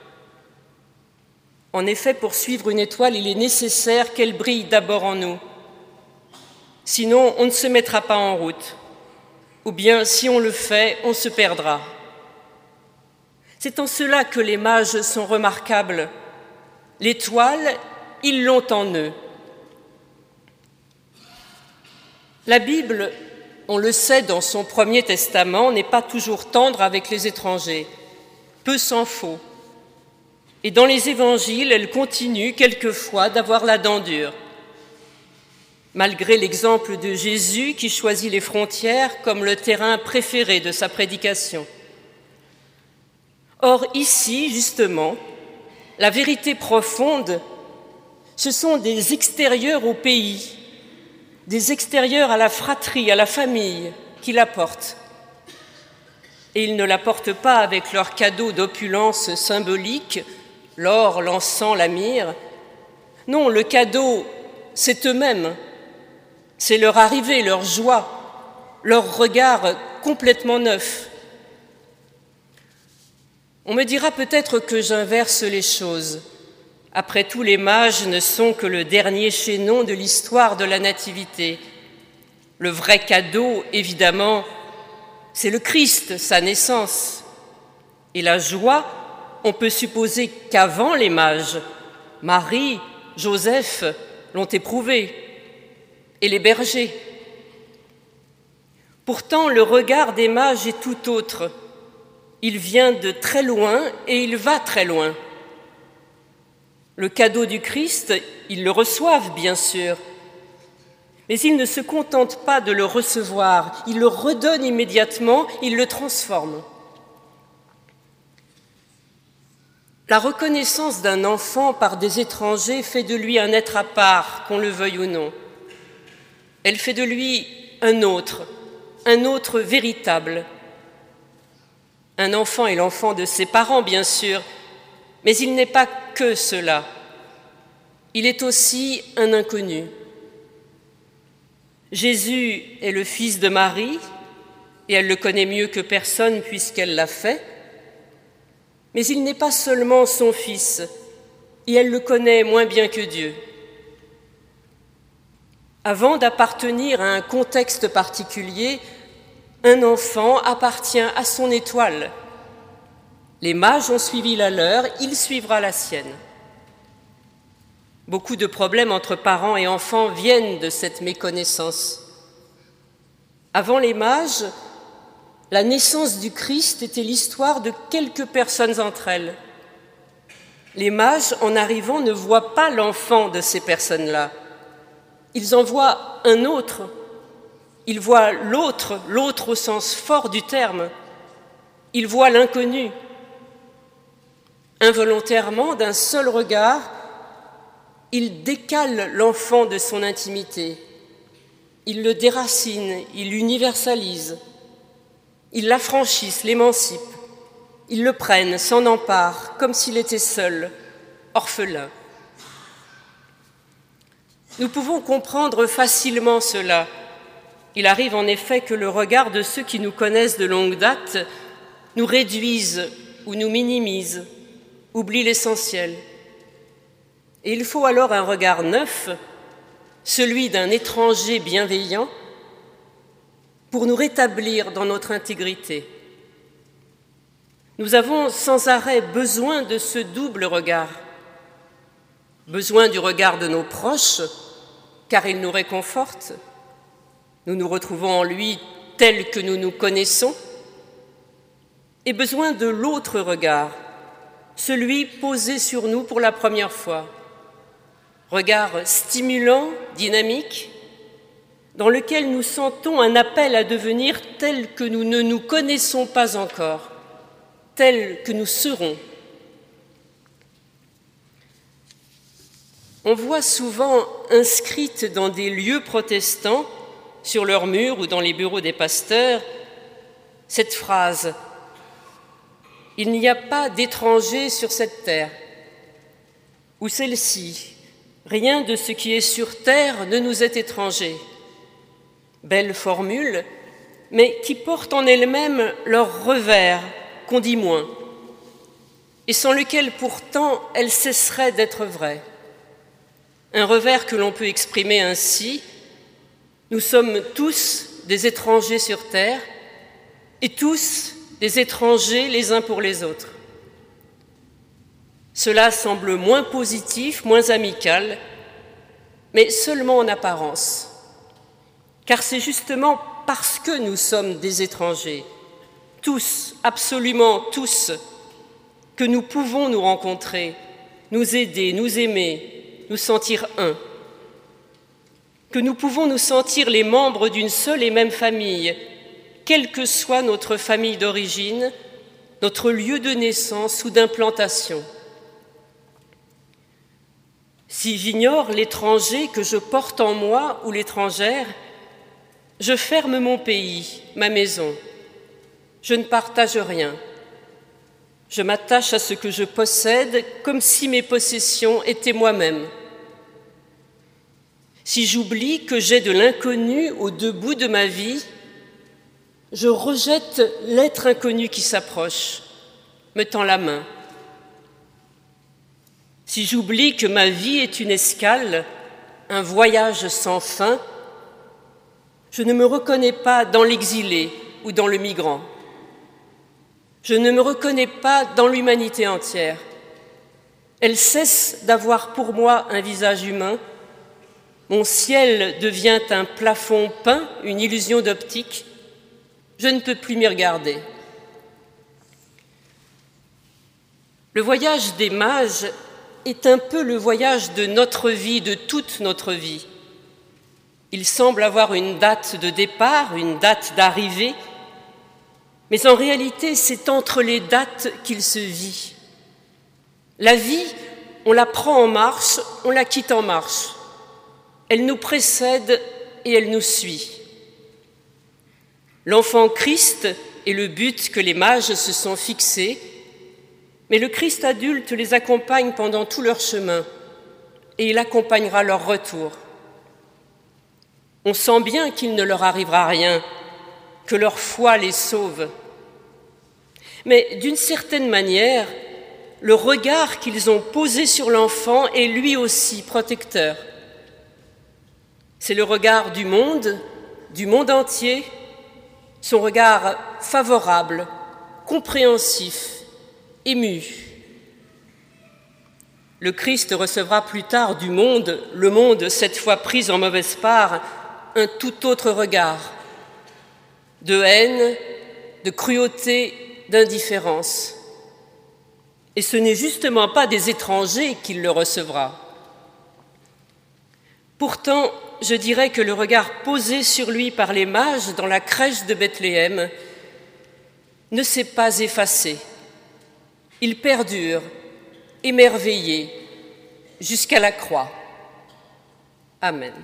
En effet, pour suivre une étoile, il est nécessaire qu'elle brille d'abord en nous. Sinon, on ne se mettra pas en route. Ou bien, si on le fait, on se perdra. C'est en cela que les mages sont remarquables. L'étoile, ils l'ont en eux. La Bible, on le sait dans son Premier Testament, n'est pas toujours tendre avec les étrangers, peu s'en faut. Et dans les évangiles, elle continue quelquefois d'avoir la dent dure. Malgré l'exemple de Jésus qui choisit les frontières comme le terrain préféré de sa prédication. Or, ici, justement, la vérité profonde, ce sont des extérieurs au pays, des extérieurs à la fratrie, à la famille, qui l'apportent. Et ils ne l'apportent pas avec leurs cadeaux d'opulence symbolique, l'or, l'encens, la myrrhe. Non, le cadeau, c'est eux-mêmes. C'est leur arrivée, leur joie, leur regard complètement neuf. On me dira peut-être que j'inverse les choses. Après tout, les mages ne sont que le dernier chaînon de l'histoire de la Nativité. Le vrai cadeau, évidemment, c'est le Christ, sa naissance. Et la joie, on peut supposer qu'avant les mages, Marie, Joseph l'ont éprouvée, et les bergers. Pourtant, le regard des mages est tout autre. Il vient de très loin et il va très loin. Le cadeau du Christ, ils le reçoivent, bien sûr, mais ils ne se contentent pas de le recevoir, ils le redonnent immédiatement, ils le transforment. La reconnaissance d'un enfant par des étrangers fait de lui un être à part, qu'on le veuille ou non. Elle fait de lui un autre, un autre véritable. Un enfant est l'enfant de ses parents, bien sûr, mais il n'est pas que cela. Il est aussi un inconnu. Jésus est le fils de Marie, et elle le connaît mieux que personne puisqu'elle l'a fait, mais il n'est pas seulement son fils, et elle le connaît moins bien que Dieu. Avant d'appartenir à un contexte particulier, un enfant appartient à son étoile. Les mages ont suivi la leur, il suivra la sienne. Beaucoup de problèmes entre parents et enfants viennent de cette méconnaissance. Avant les mages, la naissance du Christ était l'histoire de quelques personnes entre elles. Les mages, en arrivant, ne voient pas l'enfant de ces personnes-là. Ils en voient un autre. Ils voient l'autre, l'autre au sens fort du terme. Ils voient l'inconnu. Involontairement, d'un seul regard, ils décalent l'enfant de son intimité. Ils le déracinent, ils l'universalisent. Ils l'affranchissent, l'émancipent. Ils le prennent, s'en emparent, comme s'il était seul, orphelin. Nous pouvons comprendre facilement cela. Il arrive en effet que le regard de ceux qui nous connaissent de longue date nous réduise ou nous minimise, oublie l'essentiel. Et il faut alors un regard neuf, celui d'un étranger bienveillant, pour nous rétablir dans notre intégrité. Nous avons sans arrêt besoin de ce double regard. Besoin du regard de nos proches, car il nous réconforte. Nous nous retrouvons en lui tel que nous nous connaissons. Et besoin de l'autre regard, celui posé sur nous pour la première fois. Regard stimulant, dynamique, dans lequel nous sentons un appel à devenir tel que nous ne nous connaissons pas encore, tel que nous serons. On voit souvent inscrites dans des lieux protestants, sur leurs murs ou dans les bureaux des pasteurs, cette phrase « Il n'y a pas d'étrangers sur cette terre » ou celle-ci « Rien de ce qui est sur terre ne nous est étranger ». Belle formule, mais qui porte en elle-même leur revers qu'on dit moins, et sans lequel pourtant elle cesserait d'être vraie. Un revers que l'on peut exprimer ainsi: nous sommes tous des étrangers sur terre et tous des étrangers les uns pour les autres. Cela semble moins positif, moins amical, mais seulement en apparence. car c'est justement parce que nous sommes des étrangers, tous, absolument tous, que nous pouvons nous rencontrer, nous aider, nous aimer, nous sentir un, que nous pouvons nous sentir les membres d'une seule et même famille, quelle que soit notre famille d'origine, notre lieu de naissance ou d'implantation. Si j'ignore l'étranger que je porte en moi ou l'étrangère, je ferme mon pays, ma maison. Je ne partage rien. Je m'attache à ce que je possède comme si mes possessions étaient moi-même. Si j'oublie que j'ai de l'inconnu aux deux bouts de ma vie, je rejette l'être inconnu qui s'approche, me tend la main. Si j'oublie que ma vie est une escale, un voyage sans fin, je ne me reconnais pas dans l'exilé ou dans le migrant. Je ne me reconnais pas dans l'humanité entière. Elle cesse d'avoir pour moi un visage humain. Mon ciel devient un plafond peint, une illusion d'optique. Je ne peux plus m'y regarder. Le voyage des mages est un peu le voyage de notre vie, de toute notre vie. Il semble avoir une date de départ, une date d'arrivée, mais en réalité, c'est entre les dates qu'il se vit. La vie, on la prend en marche, on la quitte en marche. Elle nous précède et elle nous suit. L'enfant Christ est le but que les mages se sont fixés, mais le Christ adulte les accompagne pendant tout leur chemin et il accompagnera leur retour. On sent bien qu'il ne leur arrivera rien, que leur foi les sauve. Mais d'une certaine manière, le regard qu'ils ont posé sur l'enfant est lui aussi protecteur. C'est le regard du monde, du monde entier, son regard favorable, compréhensif, ému. Le Christ recevra plus tard du monde, le monde cette fois pris en mauvaise part, un tout autre regard, de haine, de cruauté, d'indifférence. Et ce n'est justement pas des étrangers qu'il le recevra. Pourtant, je dirais que le regard posé sur lui par les mages dans la crèche de Bethléem ne s'est pas effacé. Il perdure, émerveillé, jusqu'à la croix. Amen.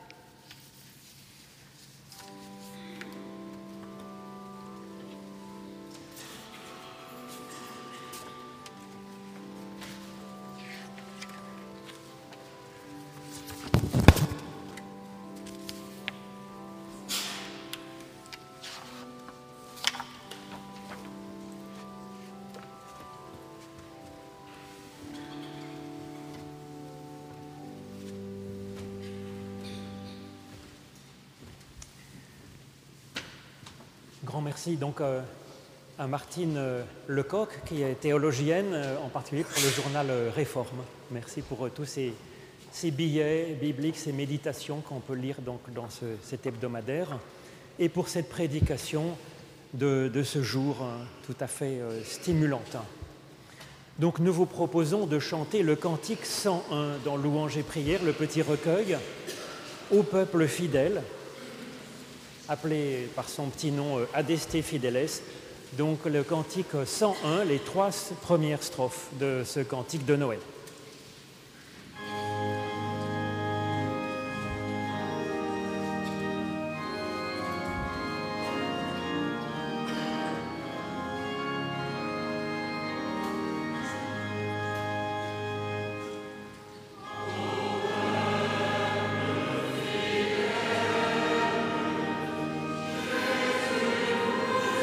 Grand merci donc euh, à Martine euh, Lecoq, qui est théologienne, euh, en particulier pour le journal euh, Réforme. Merci pour euh, tous ces, ces billets bibliques, ces méditations qu'on peut lire donc, dans ce, cet hebdomadaire, et pour cette prédication de, de ce jour hein, tout à fait euh, stimulante. Donc nous vous proposons de chanter le cantique cent un dans Louange et prière, le petit recueil, au peuple fidèle, appelé par son petit nom Adeste Fideles, donc le cantique cent un, les trois premières strophes de ce cantique de Noël.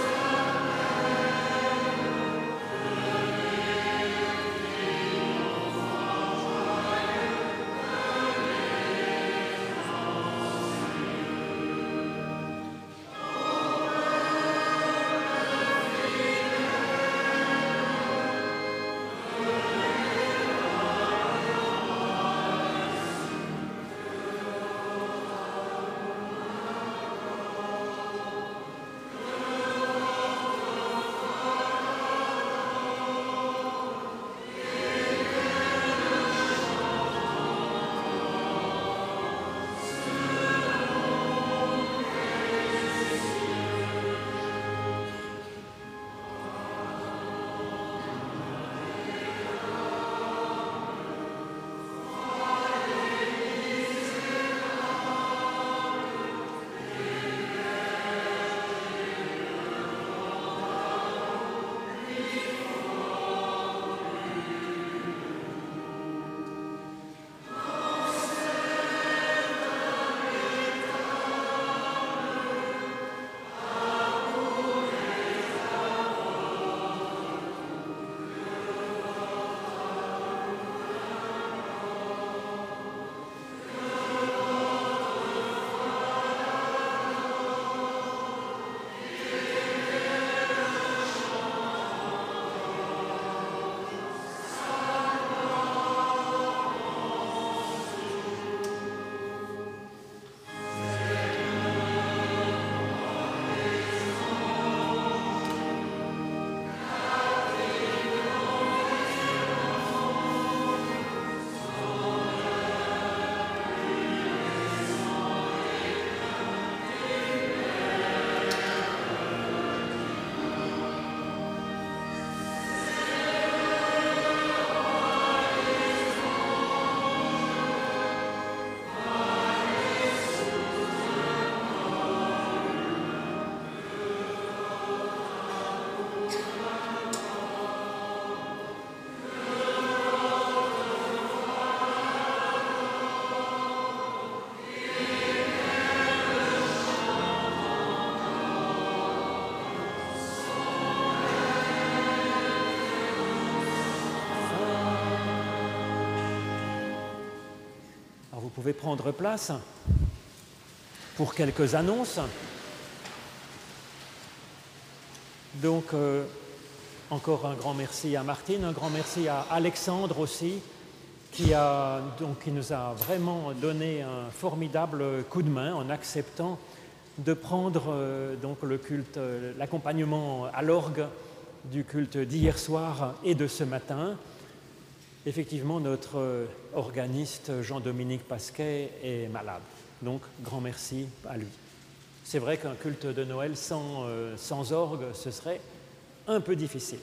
Amen. vous pouvez prendre place pour quelques annonces. Donc, euh, encore un grand merci à Martine, un grand merci à Alexandre aussi, qui, a, donc, qui nous a vraiment donné un formidable coup de main en acceptant de prendre euh, donc, le culte, euh, l'accompagnement à l'orgue du culte d'hier soir et de ce matin. Effectivement, notre euh, organiste Jean-Dominique Pasquet est malade, donc grand merci à lui. C'est vrai qu'un culte de Noël sans, euh, sans orgue, ce serait un peu difficile.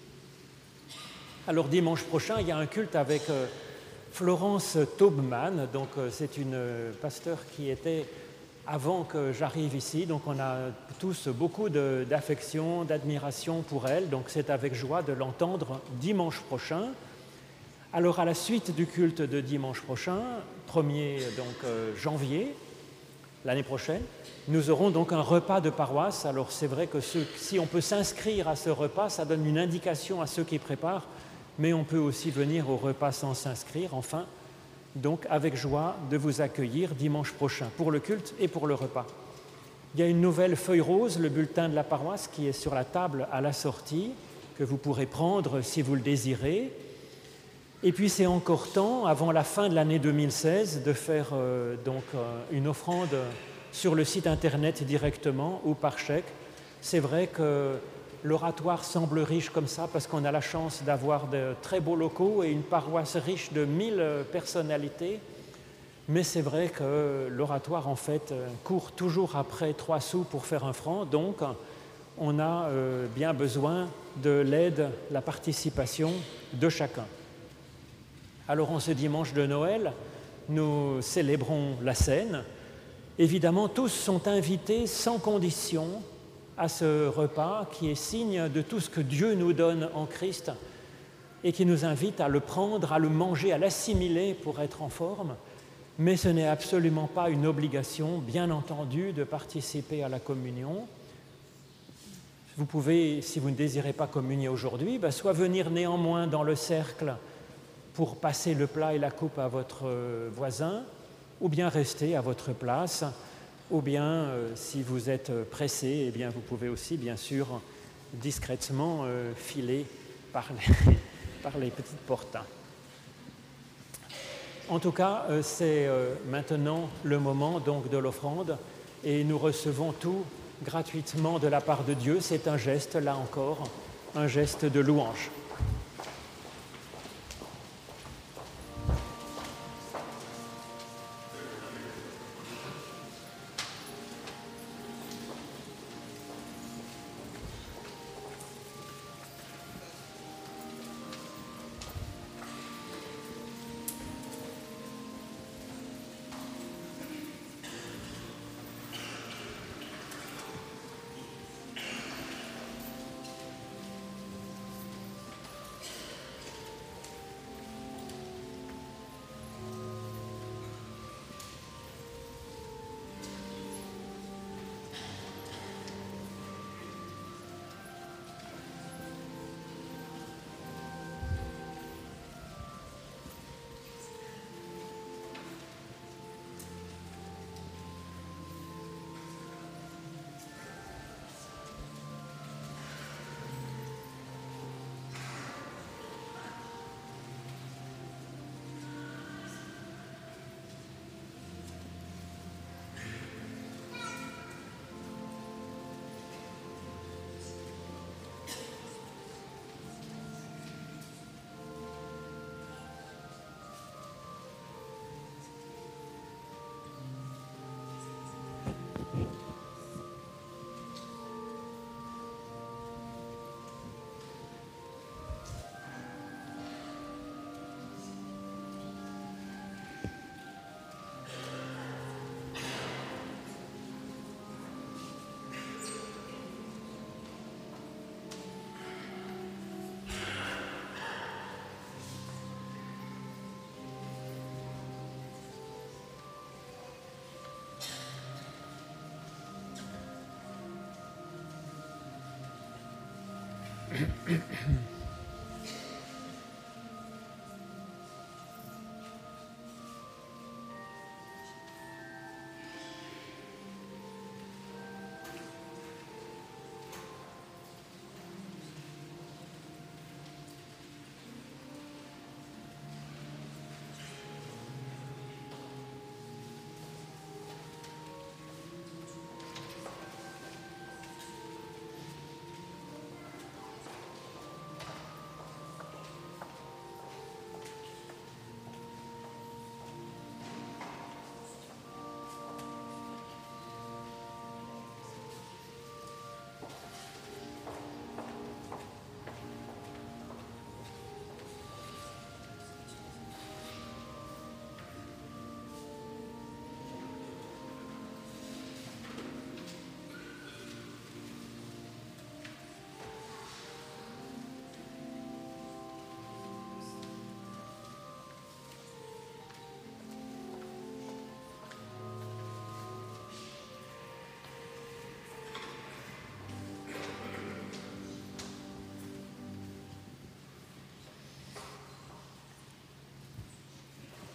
Alors dimanche prochain, il y a un culte avec euh, Florence Taubman, donc euh, c'est une euh, pasteur qui était avant que j'arrive ici, donc on a tous beaucoup de, d'affection, d'admiration pour elle, donc c'est avec joie de l'entendre dimanche prochain. Alors à la suite du culte de dimanche prochain, premier donc, euh, janvier, l'année prochaine, nous aurons donc un repas de paroisse. Alors c'est vrai que ceux, si on peut s'inscrire à ce repas, ça donne une indication à ceux qui préparent, mais on peut aussi venir au repas sans s'inscrire. Enfin, donc avec joie de vous accueillir dimanche prochain pour le culte et pour le repas. Il y a une nouvelle feuille rose, le bulletin de la paroisse, qui est sur la table à la sortie, que vous pourrez prendre si vous le désirez. Et puis c'est encore temps, avant la fin de l'année deux mille seize, de faire euh, donc euh, une offrande sur le site internet directement ou par chèque. C'est vrai que l'oratoire semble riche comme ça parce qu'on a la chance d'avoir de très beaux locaux et une paroisse riche de mille personnalités. Mais c'est vrai que l'oratoire, en fait, court toujours après trois sous pour faire un franc. Donc, on a euh, bien besoin de l'aide, la participation de chacun. Alors, en ce dimanche de Noël, nous célébrons la Seine. Évidemment, tous sont invités sans condition à ce repas qui est signe de tout ce que Dieu nous donne en Christ et qui nous invite à le prendre, à le manger, à l'assimiler pour être en forme. Mais ce n'est absolument pas une obligation, bien entendu, de participer à la communion. Vous pouvez, si vous ne désirez pas communier aujourd'hui, ben soit venir néanmoins dans le cercle pour passer le plat et la coupe à votre voisin, ou bien rester à votre place, ou bien, euh, si vous êtes pressé, eh bien, vous pouvez aussi, bien sûr, discrètement euh, filer par les, par les petites portes. En tout cas, euh, c'est euh, maintenant le moment donc, de l'offrande, et nous recevons tout gratuitement de la part de Dieu. C'est un geste, là encore, un geste de louange.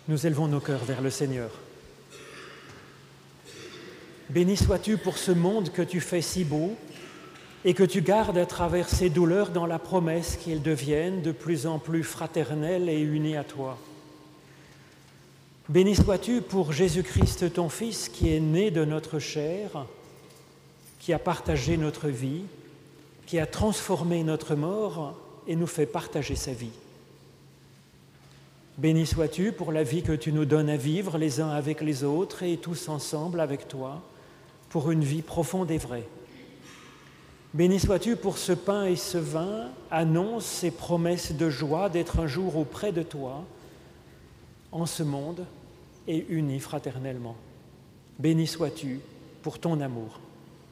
Nous élevons nos cœurs vers le Seigneur. Béni sois-tu pour ce monde que tu fais si beau et que tu gardes à travers ses douleurs dans la promesse qu'ils deviennent de plus en plus fraternels et unis à toi. Béni sois-tu pour Jésus-Christ, ton Fils, qui est né de notre chair, qui a partagé notre vie, qui a transformé notre mort et nous fait partager sa vie. Béni sois-tu pour la vie que tu nous donnes à vivre les uns avec les autres et tous ensemble avec toi, pour une vie profonde et vraie. Béni sois-tu pour ce pain et ce vin, annonce ces promesses de joie d'être un jour auprès de toi, en ce monde et unis fraternellement. Béni sois-tu pour ton amour.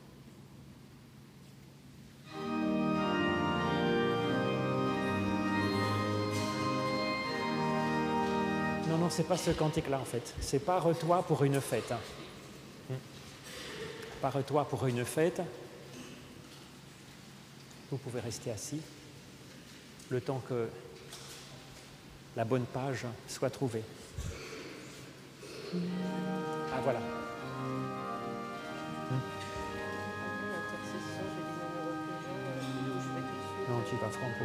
Non, non, c'est pas ce cantique-là en fait. C'est Pare-toi pour une fête. Hein. Pare-toi pour une fête. Vous pouvez rester assis le temps que la bonne page soit trouvée. Ah voilà. Non, tu vas franco.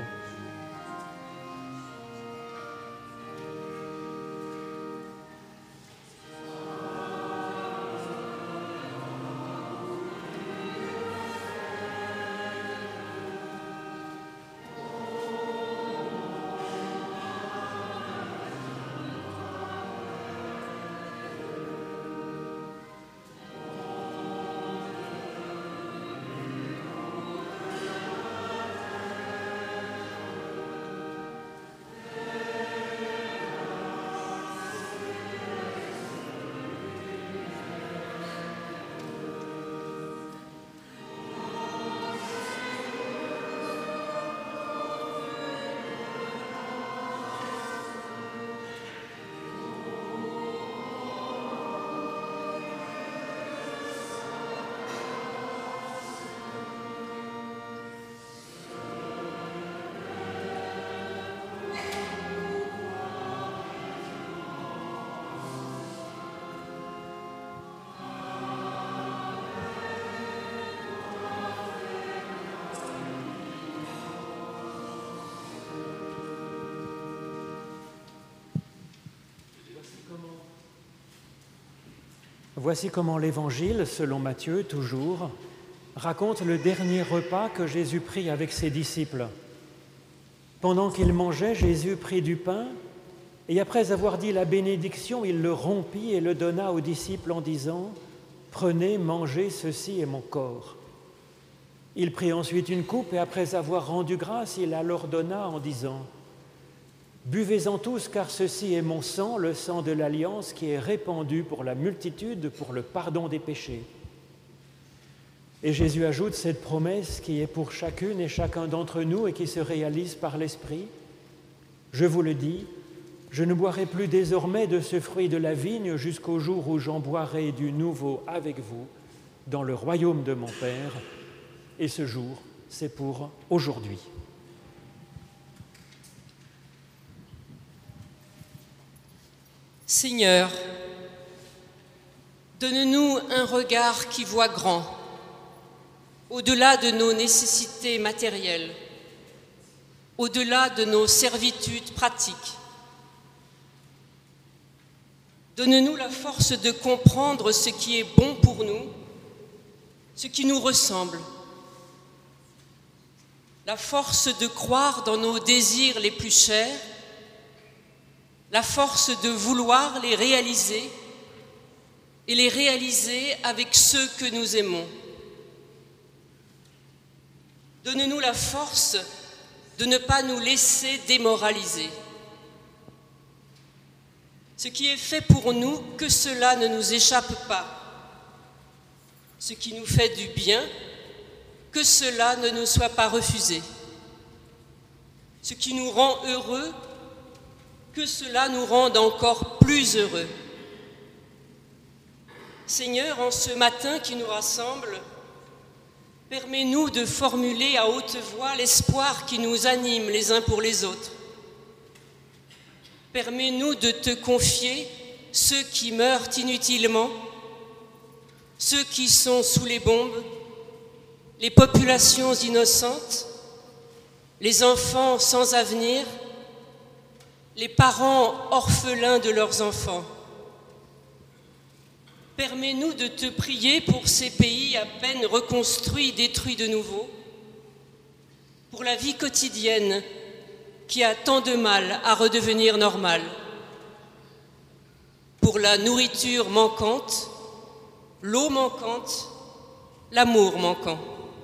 Voici comment l'Évangile, selon Matthieu, toujours, raconte le dernier repas que Jésus prit avec ses disciples. Pendant qu'il mangeait, Jésus prit du pain et après avoir dit la bénédiction, il le rompit et le donna aux disciples en disant « Prenez, mangez, ceci est mon corps ». Il prit ensuite une coupe et après avoir rendu grâce, il la leur donna en disant « Buvez-en tous, car ceci est mon sang, le sang de l'Alliance qui est répandu pour la multitude, pour le pardon des péchés. » Et Jésus ajoute cette promesse qui est pour chacune et chacun d'entre nous et qui se réalise par l'Esprit. « Je vous le dis, je ne boirai plus désormais de ce fruit de la vigne jusqu'au jour où j'en boirai du nouveau avec vous dans le royaume de mon Père. » Et ce jour, c'est pour aujourd'hui. Seigneur, donne-nous un regard qui voit grand, au-delà de nos nécessités matérielles, au-delà de nos servitudes pratiques. Donne-nous la force de comprendre ce qui est bon pour nous, ce qui nous ressemble, la force de croire dans nos désirs les plus chers, la force de vouloir les réaliser et les réaliser avec ceux que nous aimons. Donne-nous la force de ne pas nous laisser démoraliser. Ce qui est fait pour nous, que cela ne nous échappe pas. Ce qui nous fait du bien, que cela ne nous soit pas refusé. Ce qui nous rend heureux, que cela nous rende encore plus heureux. Seigneur, en ce matin qui nous rassemble, permets-nous de formuler à haute voix l'espoir qui nous anime les uns pour les autres. permets-nous de te confier ceux qui meurent inutilement, ceux qui sont sous les bombes, les populations innocentes, les enfants sans avenir, les parents orphelins de leurs enfants. Permets-nous de te prier pour ces pays à peine reconstruits, détruits de nouveau, pour la vie quotidienne qui a tant de mal à redevenir normale, pour la nourriture manquante, l'eau manquante, l'amour manquant.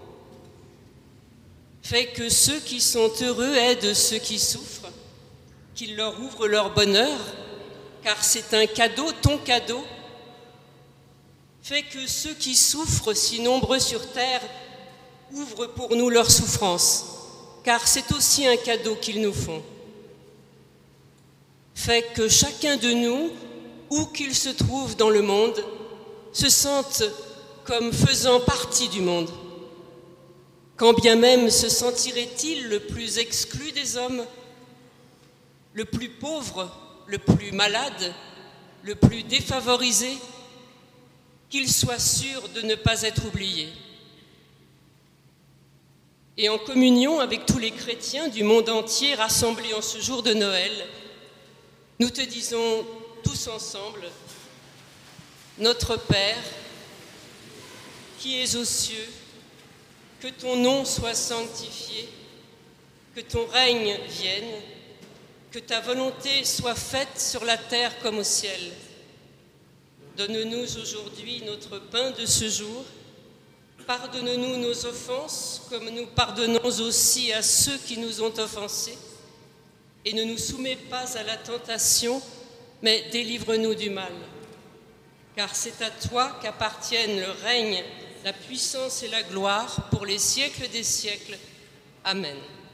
Fais que ceux qui sont heureux aident ceux qui souffrent, qu'ils leur ouvrent leur bonheur, car c'est un cadeau, ton cadeau. Fais que ceux qui souffrent, si nombreux sur terre, ouvrent pour nous leur souffrance, car c'est aussi un cadeau qu'ils nous font. Fais que chacun de nous, où qu'il se trouve dans le monde, se sente comme faisant partie du monde. Quand bien même se sentirait-il le plus exclu des hommes, le plus pauvre, le plus malade, le plus défavorisé, qu'il soit sûr de ne pas être oublié. Et en communion avec tous les chrétiens du monde entier rassemblés en ce jour de Noël, nous te disons tous ensemble, notre Père, qui es aux cieux, que ton nom soit sanctifié, que ton règne vienne, que ta volonté soit faite sur la terre comme au ciel. Donne-nous aujourd'hui notre pain de ce jour. Pardonne-nous nos offenses, comme nous pardonnons aussi à ceux qui nous ont offensés. Et ne nous soumets pas à la tentation, mais délivre-nous du mal. Car c'est à toi qu'appartiennent le règne, la puissance et la gloire pour les siècles des siècles. Amen.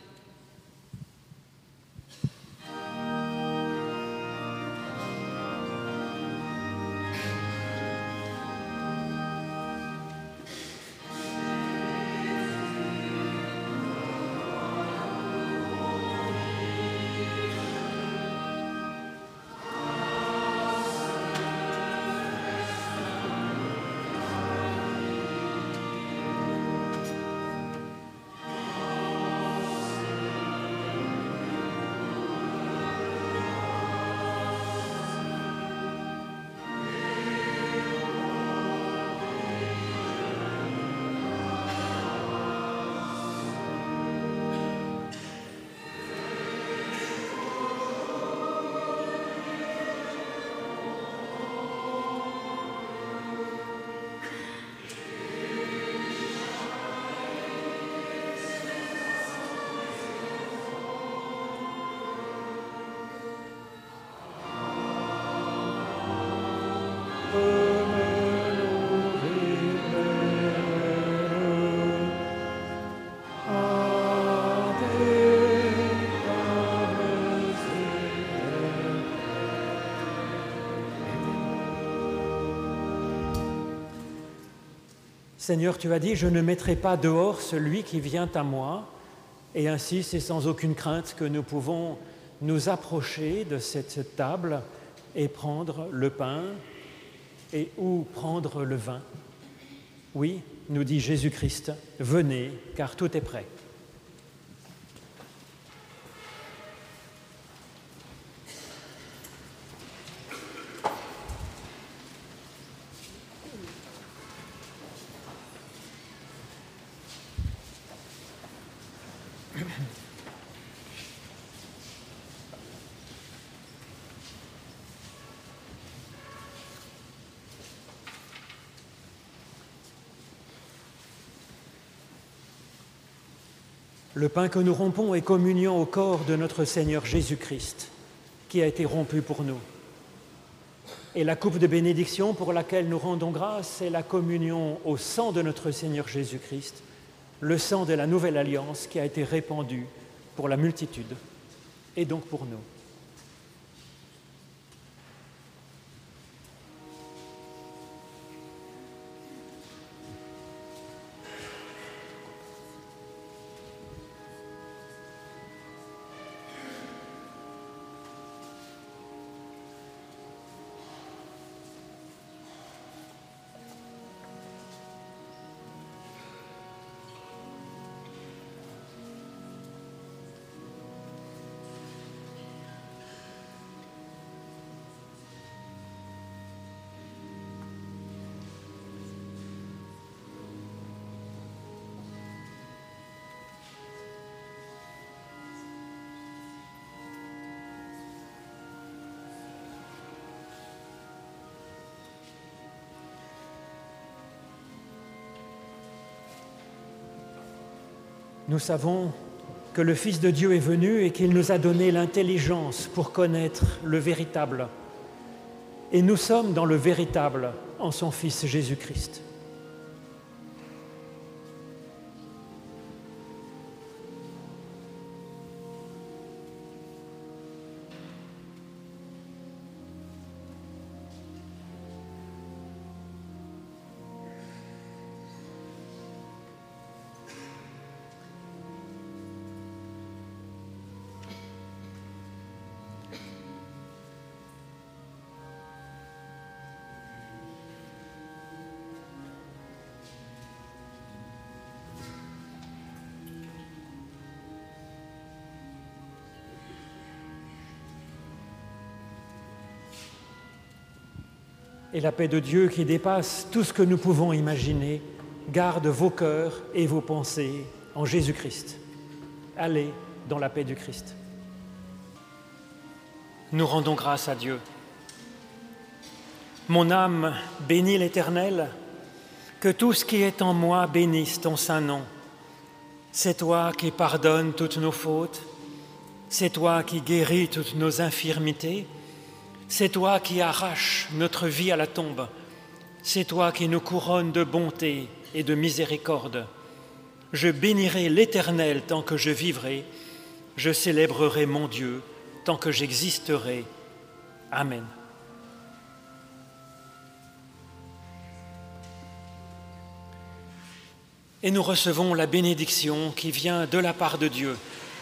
Seigneur, tu as dit, je ne mettrai pas dehors celui qui vient à moi. Et ainsi, c'est sans aucune crainte que nous pouvons nous approcher de cette table et prendre le pain et ou prendre le vin. Oui, nous dit Jésus-Christ, venez, car tout est prêt. Le pain que nous rompons est communion au corps de notre Seigneur Jésus-Christ, qui a été rompu pour nous. Et la coupe de bénédiction pour laquelle nous rendons grâce, c'est la communion au sang de notre Seigneur Jésus-Christ, le sang de la nouvelle alliance qui a été répandu pour la multitude, et donc pour nous. Nous savons que le Fils de Dieu est venu et qu'il nous a donné l'intelligence pour connaître le véritable. Et nous sommes dans le véritable en son Fils Jésus-Christ. Et la paix de Dieu qui dépasse tout ce que nous pouvons imaginer, garde vos cœurs et vos pensées en Jésus-Christ. Allez dans la paix du Christ. Nous rendons grâce à Dieu. Mon âme bénit l'Éternel, que tout ce qui est en moi bénisse ton saint nom. C'est toi qui pardonnes toutes nos fautes, c'est toi qui guéris toutes nos infirmités, c'est toi qui arraches notre vie à la tombe, c'est toi qui nous couronnes de bonté et de miséricorde. Je bénirai l'Éternel tant que je vivrai, je célébrerai mon Dieu tant que j'existerai. Amen. Et nous recevons la bénédiction qui vient de la part de Dieu.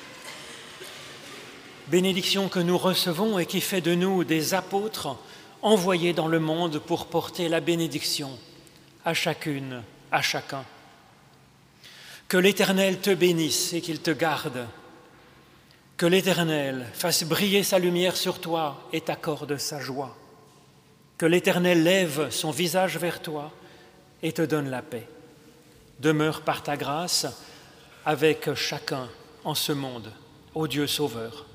Bénédiction que nous recevons et qui fait de nous des apôtres envoyés dans le monde pour porter la bénédiction à chacune, à chacun. Que l'Éternel te bénisse et qu'il te garde. Que l'Éternel fasse briller sa lumière sur toi et t'accorde sa joie. Que l'Éternel lève son visage vers toi et te donne la paix. Demeure par ta grâce avec chacun en ce monde, ô Dieu Sauveur.